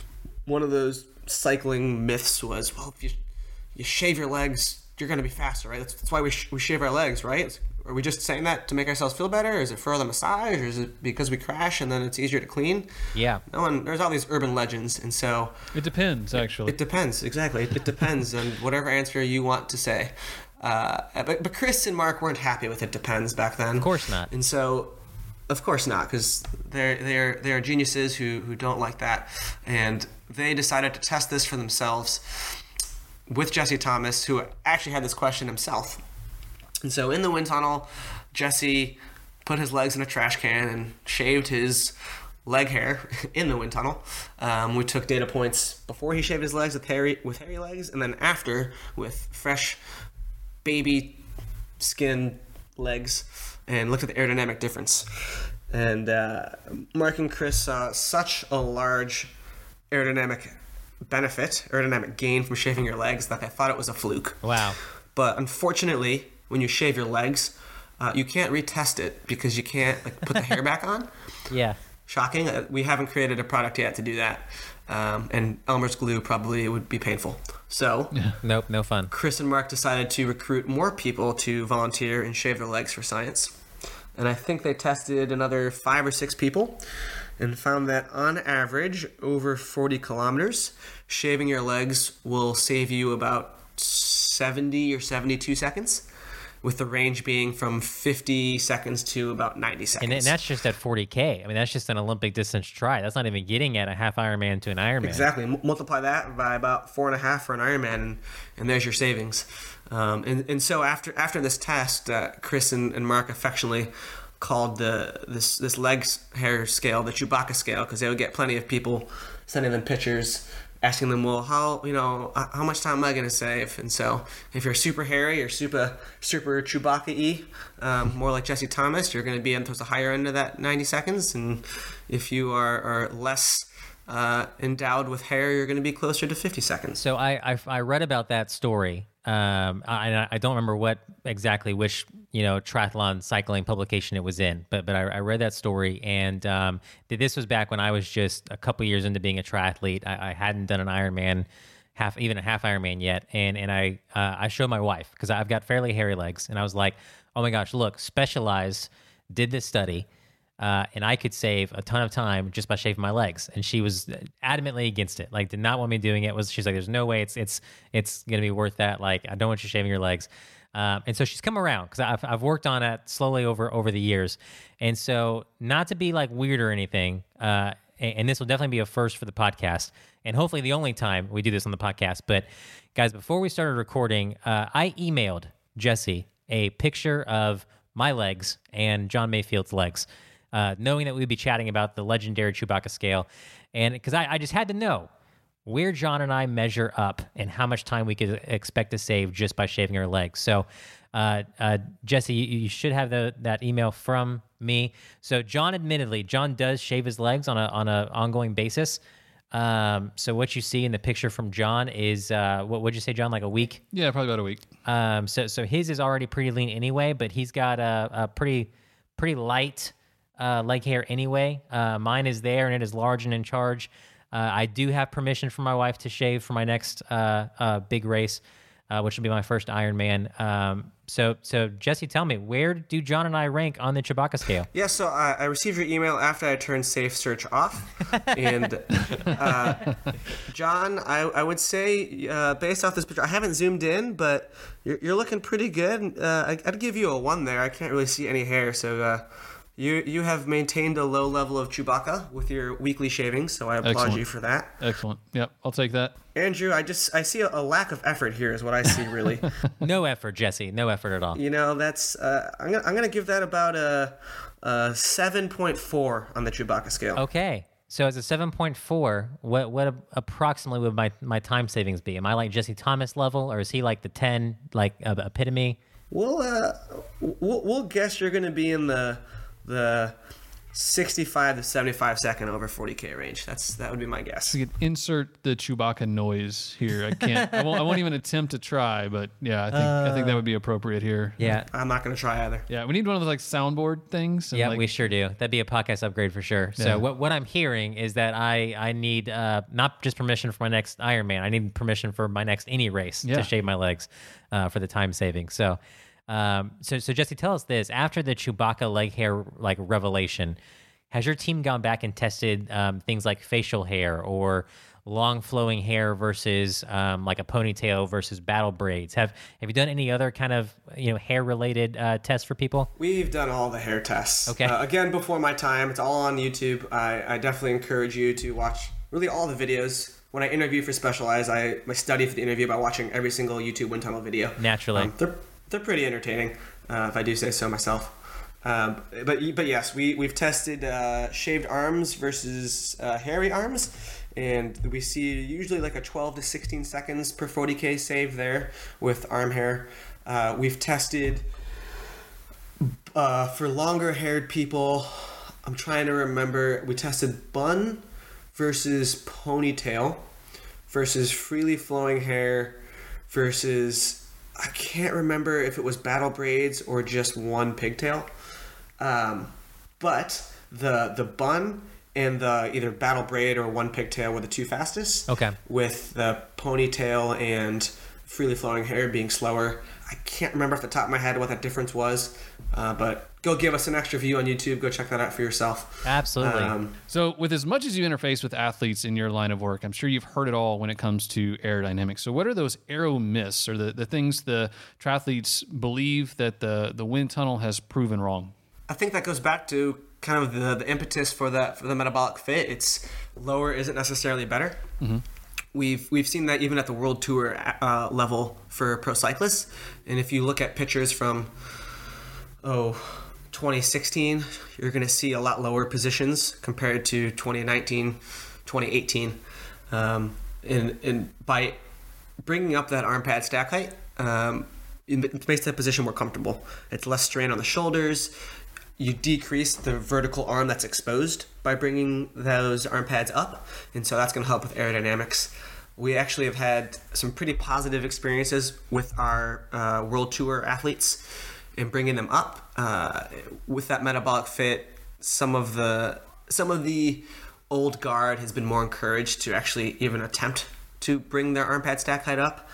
one of those cycling myths was, well, if you you shave your legs, you're going to be faster, right? That's, that's why we sh- we shave our legs, right? Are we just saying that to make ourselves feel better? Is it for the massage? Or is it because we crash and then it's easier to clean? Yeah. No one. There's all these urban legends, and so it depends. Actually, it depends exactly. It, it depends on whatever answer you want to say. Uh, but but Chris and Mark weren't happy with it depends back then. Of course not. And so. Of course not, because they're they're they're geniuses who who don't like that, and they decided to test this for themselves with Jesse Thomas, who actually had this question himself. And so in the wind tunnel, Jesse put his legs in a trash can and shaved his leg hair in the wind tunnel. Um, we took data points before he shaved his legs with hairy with hairy legs, and then after with fresh baby skin legs, and looked at the aerodynamic difference. And uh, Mark and Chris saw such a large aerodynamic benefit, aerodynamic gain from shaving your legs that they thought it was a fluke. Wow. But unfortunately, when you shave your legs, uh, you can't retest it because you can't like put the hair back on. Yeah. Shocking. Uh, we haven't created a product yet to do that. Um, and Elmer's glue probably would be painful. So, nope, no fun. Chris and Mark decided to recruit more people to volunteer and shave their legs for science. And I think they tested another five or six people and found that on average, over forty kilometers, shaving your legs will save you about seventy or seventy-two seconds, with the range being from fifty seconds to about ninety seconds. And that's just at forty K. I mean, that's just an Olympic distance try. That's not even getting at a half Ironman to an Ironman. Exactly. M- multiply that by about four and a half for an Ironman, and, and there's your savings. Um, and, and so after after this test, uh, Chris and, and Mark affectionately called the this this leg hair scale the Chewbacca scale, because they would get plenty of people sending them pictures asking them, well, how you know how much time am I going to save? And so if you're super hairy or super super Chewbacca-y, um, more like Jesse Thomas, you're going to be towards the higher end of that ninety seconds. And if you are, are less uh, endowed with hair, you're going to be closer to fifty seconds. So I I, I read about that story. Um, I, I don't remember what exactly which you know triathlon cycling publication it was in, but but I, I read that story, and um, this was back when I was just a couple years into being a triathlete. I, I hadn't done an Ironman, half, even a half Ironman yet. And, and I, uh, I showed my wife because I've got fairly hairy legs. And I was like, oh my gosh, look, Specialized did this study. Uh, and I could save a ton of time just by shaving my legs. And she was adamantly against it. Like, did not want me doing it. Was she's like, there's no way it's it's it's gonna be worth that. Like, I don't want you shaving your legs. Um, and so she's come around because I've I've worked on it slowly over over the years. And so, not to be like weird or anything, uh, and, and this will definitely be a first for the podcast, and hopefully the only time we do this on the podcast. But guys, before we started recording, uh, I emailed Jesse a picture of my legs and John Mayfield's legs. Uh, knowing that we'd be chatting about the legendary Chewbacca scale. And because I, I just had to know where John and I measure up and how much time we could expect to save just by shaving our legs. So, uh, uh, Jesse, you, you should have the, that email from me. So John, admittedly, John does shave his legs on a on a ongoing basis. Um, so what you see in the picture from John is, uh, what would you say, John, like a week? Yeah, probably about a week. Um, so, so his is already pretty lean anyway, but he's got a, a pretty, pretty light Uh, leg hair anyway. Uh, mine is there and it is large and in charge. Uh, I do have permission from my wife to shave for my next uh, uh, big race, uh, which will be my first Ironman. Um, so, so Jesse, tell me, where do John and I rank on the Chewbacca scale? Yeah, so uh, I received your email after I turned Safe Search off. and uh, John, I, I would say, uh, based off this picture, I haven't zoomed in, but you're, you're looking pretty good. Uh, I, I'd give you a one there. I can't really see any hair, so... Uh, You you have maintained a low level of Chewbacca with your weekly shavings, so I applaud Excellent. you for that. Excellent. Yep, I'll take that. Andrew, I just I see a, a lack of effort here is what I see really. No effort, Jesse. No effort at all. You know, that's uh, I'm gonna I'm gonna give that about a, a seven point four on the Chewbacca scale. Okay. So as a seven point four, what what approximately would my, my time savings be? Am I like Jesse Thomas level, or is he like the ten, like uh, epitome? We'll uh we'll, we'll guess you're gonna be in the the sixty-five to seventy-five second over forty K range. That's that would be my guess. We could insert the Chewbacca noise here. I can't. I won't. I won't even attempt to try. But yeah, I think uh, I think that would be appropriate here. Yeah, I'm not going to try either. Yeah, we need one of those like soundboard things. Yeah, like, we sure do. That'd be a podcast upgrade for sure. Yeah. So what what I'm hearing is that I I need uh, not just permission for my next Ironman. I need permission for my next any race yeah. to shave my legs uh, for the time saving. So. Um, so, so Jesse, tell us this: after the Chewbacca leg hair like revelation, has your team gone back and tested um, things like facial hair or long flowing hair versus um, like a ponytail versus battle braids? Have Have you done any other kind of you know hair related uh, tests for people? We've done all the hair tests. Okay. Uh, again, before my time, it's all on YouTube. I, I definitely encourage you to watch really all the videos. When I interview for Specialized, I, I study for the interview by watching every single YouTube wind tunnel video. Naturally. Um, they're They're pretty entertaining, uh, if I do say so myself. Um, but but yes, we we've tested uh, shaved arms versus uh, hairy arms, and we see usually like a twelve to sixteen seconds per forty K save there with arm hair. Uh, we've tested uh, for longer haired people. I'm trying to remember. We tested bun versus ponytail versus freely flowing hair versus. I can't remember if it was battle braids or just one pigtail, um, but the the bun and the either battle braid or one pigtail were the two fastest. Okay. With the ponytail and freely flowing hair being slower. I can't remember off the top of my head what that difference was, uh, but go give us an extra view on YouTube. Go check that out for yourself. Absolutely. Um, so with as much as you interface with athletes in your line of work, I'm sure you've heard it all when it comes to aerodynamics. So what are those aero myths or the, the things the triathletes believe that the, the wind tunnel has proven wrong? I think that goes back to kind of the, the impetus for that for the metabolic fit. It's lower isn't necessarily better. Mm-hmm. We've we've seen that even at the World Tour uh, level for pro cyclists. And if you look at pictures from, oh, twenty sixteen, you're going to see a lot lower positions compared to twenty nineteen, twenty eighteen. Um, and, and by bringing up that arm pad stack height, um, it makes that position more comfortable. It's less strain on the shoulders. You decrease the vertical arm that's exposed by bringing those arm pads up, and so that's going to help with aerodynamics. We actually have had some pretty positive experiences with our uh, World Tour athletes in bringing them up uh, with that metabolic fit. Some of the some of the old guard has been more encouraged to actually even attempt to bring their arm pad stack height up.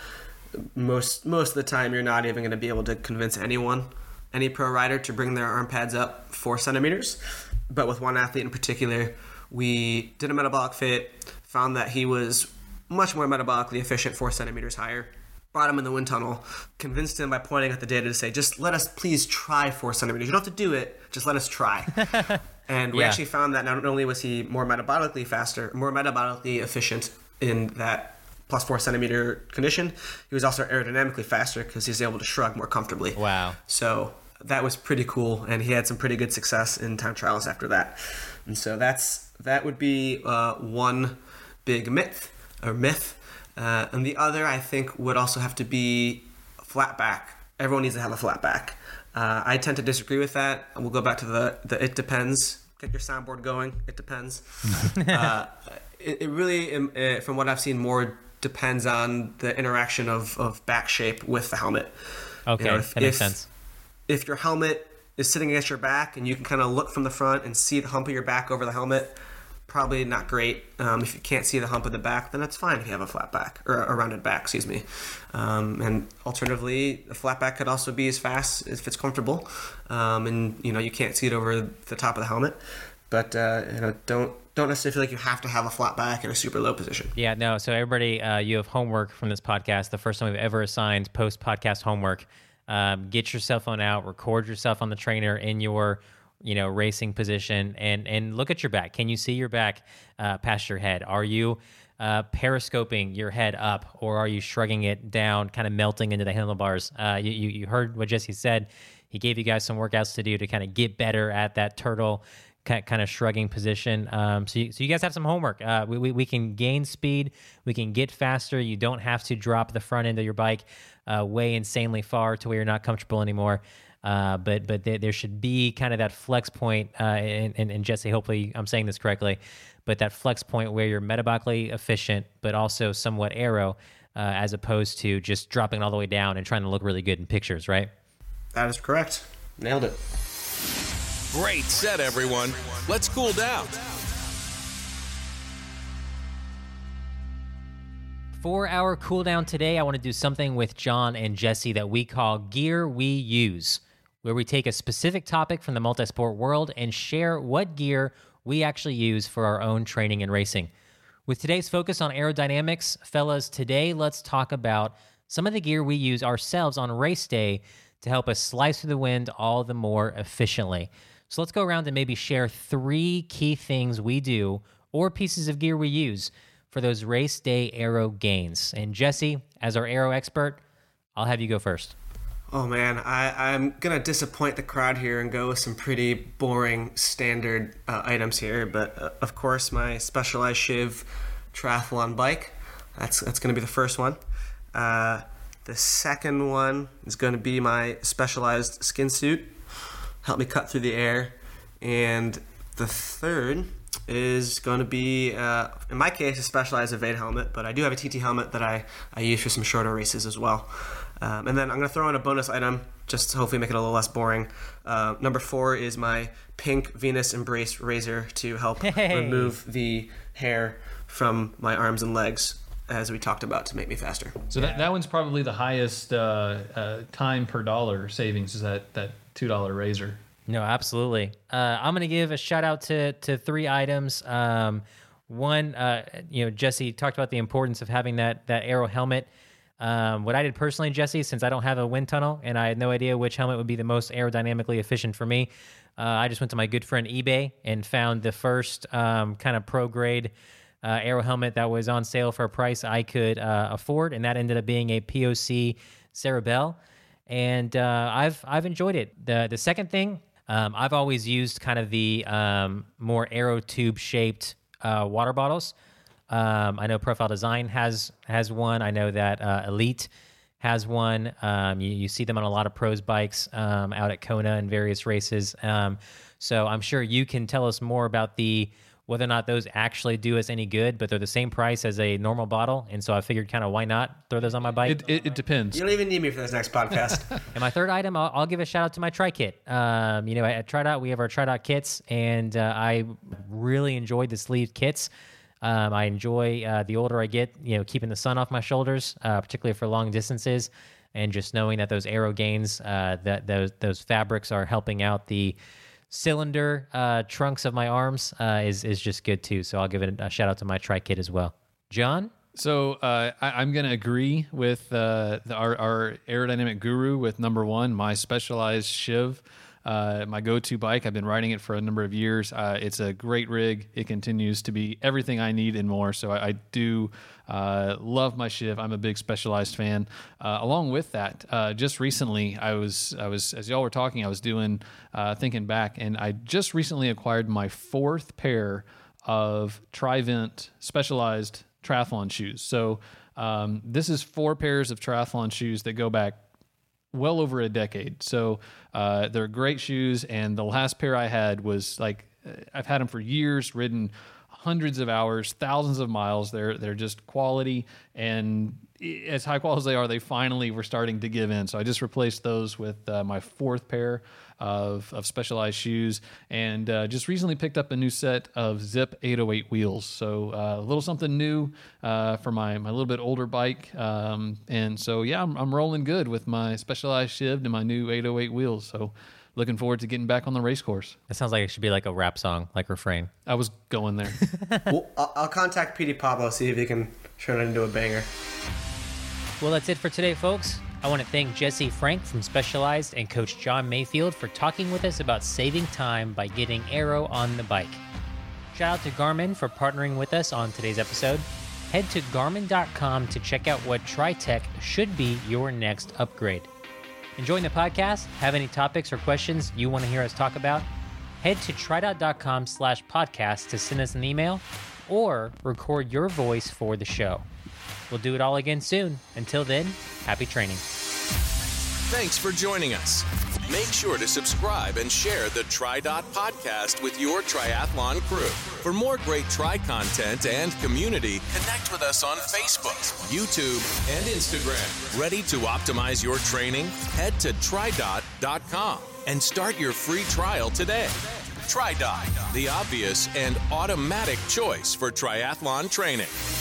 Most most of the time, you're not even going to be able to convince anyone, any pro rider, to bring their arm pads up four centimeters. But with one athlete in particular, we did a metabolic fit, found that he was much more metabolically efficient, four centimeters higher. Brought him in the wind tunnel, convinced him by pointing at the data to say, just let us please try four centimeters. You don't have to do it, just let us try. And we yeah. actually found that not only was he more metabolically faster, more metabolically efficient in that plus four centimeter condition, he was also aerodynamically faster because he was able to shrug more comfortably. Wow. So that was pretty cool, and he had some pretty good success in time trials after that. And so that's that would be uh, one big myth, or myth. Uh, and the other, I think, would also have to be flat back. Everyone needs to have a flat back. Uh, I tend to disagree with that. We'll go back to the, the it depends. Get your soundboard going. It depends. uh, it, it really, um, uh, from what I've seen, more depends on the interaction of, of back shape with the helmet. Okay, you know, if, that makes if, sense. If your helmet is sitting against your back and you can kind of look from the front and see the hump of your back over the helmet, probably not great. Um, if you can't see the hump of the back, then it's fine if you have a flat back, or a rounded back, excuse me. Um, and alternatively, a flat back could also be as fast if it's comfortable, um, and you know you can't see it over the top of the helmet. But uh, you know, don't don't necessarily feel like you have to have a flat back in a super low position. Yeah, no. So everybody, uh, you have homework from this podcast. The first time we've ever assigned post-podcast homework. Um, get your cell phone out, record yourself on the trainer in your you know, racing position, and, and look at your back. Can you see your back uh, past your head? Are you uh, periscoping your head up, or are you shrugging it down, kind of melting into the handlebars? Uh, you, you you heard what Jesse said. He gave you guys some workouts to do to kind of get better at that turtle kind of shrugging position. Um, so, you, so you guys have some homework. Uh, we, we, we can gain speed. We can get faster. You don't have to drop the front end of your bike uh, way insanely far to where you're not comfortable anymore. Uh, but but there, there should be kind of that flex point, uh, and, and, and Jesse, hopefully I'm saying this correctly, but that flex point where you're metabolically efficient, but also somewhat aero, uh, as opposed to just dropping all the way down and trying to look really good in pictures, right? That is correct. Nailed it. Great set, everyone. Let's cool down. For our cool down today, I want to do something with John and Jesse that we call Gear We Use, where we take a specific topic from the multisport world and share what gear we actually use for our own training and racing. With today's focus on aerodynamics, fellas, today let's talk about some of the gear we use ourselves on race day to help us slice through the wind all the more efficiently. So let's go around and maybe share three key things we do or pieces of gear we use for those race day aero gains. And Jesse, as our aero expert, I'll have you go first. Oh man, I, I'm gonna disappoint the crowd here and go with some pretty boring standard uh, items here, but uh, of course my Specialized Shiv triathlon bike. That's that's gonna be the first one. Uh, the second one is gonna be my Specialized skin suit, help me cut through the air, and the third is going to be, uh, in my case, a Specialized Evade helmet, but I do have a T T helmet that I, I use for some shorter races as well. Um, and then I'm going to throw in a bonus item, just to hopefully make it a little less boring. Uh, number four is my pink Venus Embrace razor to help hey. remove the hair from my arms and legs, as we talked about, to make me faster. So yeah. that, that one's probably the highest uh, uh, time per dollar savings, is that, that two dollar razor. No, absolutely. Uh, I'm going to give a shout out to to three items. Um, one, uh, you know, Jesse talked about the importance of having that that aero helmet. Um, what I did personally, Jesse, since I don't have a wind tunnel and I had no idea which helmet would be the most aerodynamically efficient for me, uh, I just went to my good friend eBay and found the first um, kind of pro grade uh, aero helmet that was on sale for a price I could uh, afford, and that ended up being a P O C Cerebel, and uh, I've I've enjoyed it. The the second thing. Um, I've always used kind of the um, more aero tube shaped uh, water bottles. Um, I know Profile Design has has one. I know that uh, Elite has one. Um, you, you see them on a lot of pros bikes um, out at Kona and various races. Um, so I'm sure you can tell us more about the whether or not those actually do us any good, but they're the same price as a normal bottle. And so I figured kind of why not throw those on my bike? It, it, it depends. You don't even need me for this next podcast. And my third item, I'll, I'll give a shout out to my tri-kit. Um, you know, at TriDot, we have our TriDot kits, and uh, I really enjoyed the sleeve kits. Um, I enjoy uh, the older I get, you know, keeping the sun off my shoulders, uh, particularly for long distances, and just knowing that those aero gains, uh, that those those fabrics are helping out the cylinder uh, trunks of my arms uh, is is just good too. So I'll give it a shout out to my tri kit as well. John? So uh, I, I'm going to agree with uh, the, our, our aerodynamic guru with number one, my Specialized Shiv. Uh, my go-to bike. I've been riding it for a number of years. Uh, it's a great rig. It continues to be everything I need and more. So I, I do uh, love my Shiv. I'm a big Specialized fan. Uh, along with that, uh, just recently, I was I was as y'all were talking, I was doing uh, thinking back, and I just recently acquired my fourth pair of Tri-Vent Specialized triathlon shoes. So um, this is four pairs of triathlon shoes that go back well over a decade. So uh, they're great shoes. And the last pair I had was like, I've had them for years, ridden hundreds of hours, thousands of miles. They're, they're just quality, and as high quality as they are, they finally were starting to give in. So I just replaced those with uh, my fourth pair of, of Specialized shoes, and uh, just recently picked up a new set of Zip eight oh eight wheels. So uh, a little something new uh, for my, my little bit older bike. Um, and so, yeah, I'm, I'm rolling good with my Specialized Shiv and my new eight oh eight wheels. So looking forward to getting back on the race course. That sounds like it should be like a rap song, like refrain. I was going there. Well, I'll, I'll contact P D Pablo, see if he can turn it into a banger. Well, that's it for today, folks. I want to thank Jesse Frank from Specialized and Coach John Mayfield for talking with us about saving time by getting aero on the bike. Shout out to Garmin for partnering with us on today's episode. Head to Garmin dot com to check out what Tri-Tech should be your next upgrade. Enjoying the podcast? Have any topics or questions you want to hear us talk about? Head to tridot dot com slash podcast to send us an email or record your voice for the show. We'll do it all again soon. Until then, happy training. Thanks for joining us. Make sure to subscribe and share the TriDot podcast with your triathlon crew. For more great Tri content and community, connect with us on Facebook, YouTube, and Instagram. Ready to optimize your training? Head to tridot dot com and start your free trial today. TriDot, the obvious and automatic choice for triathlon training.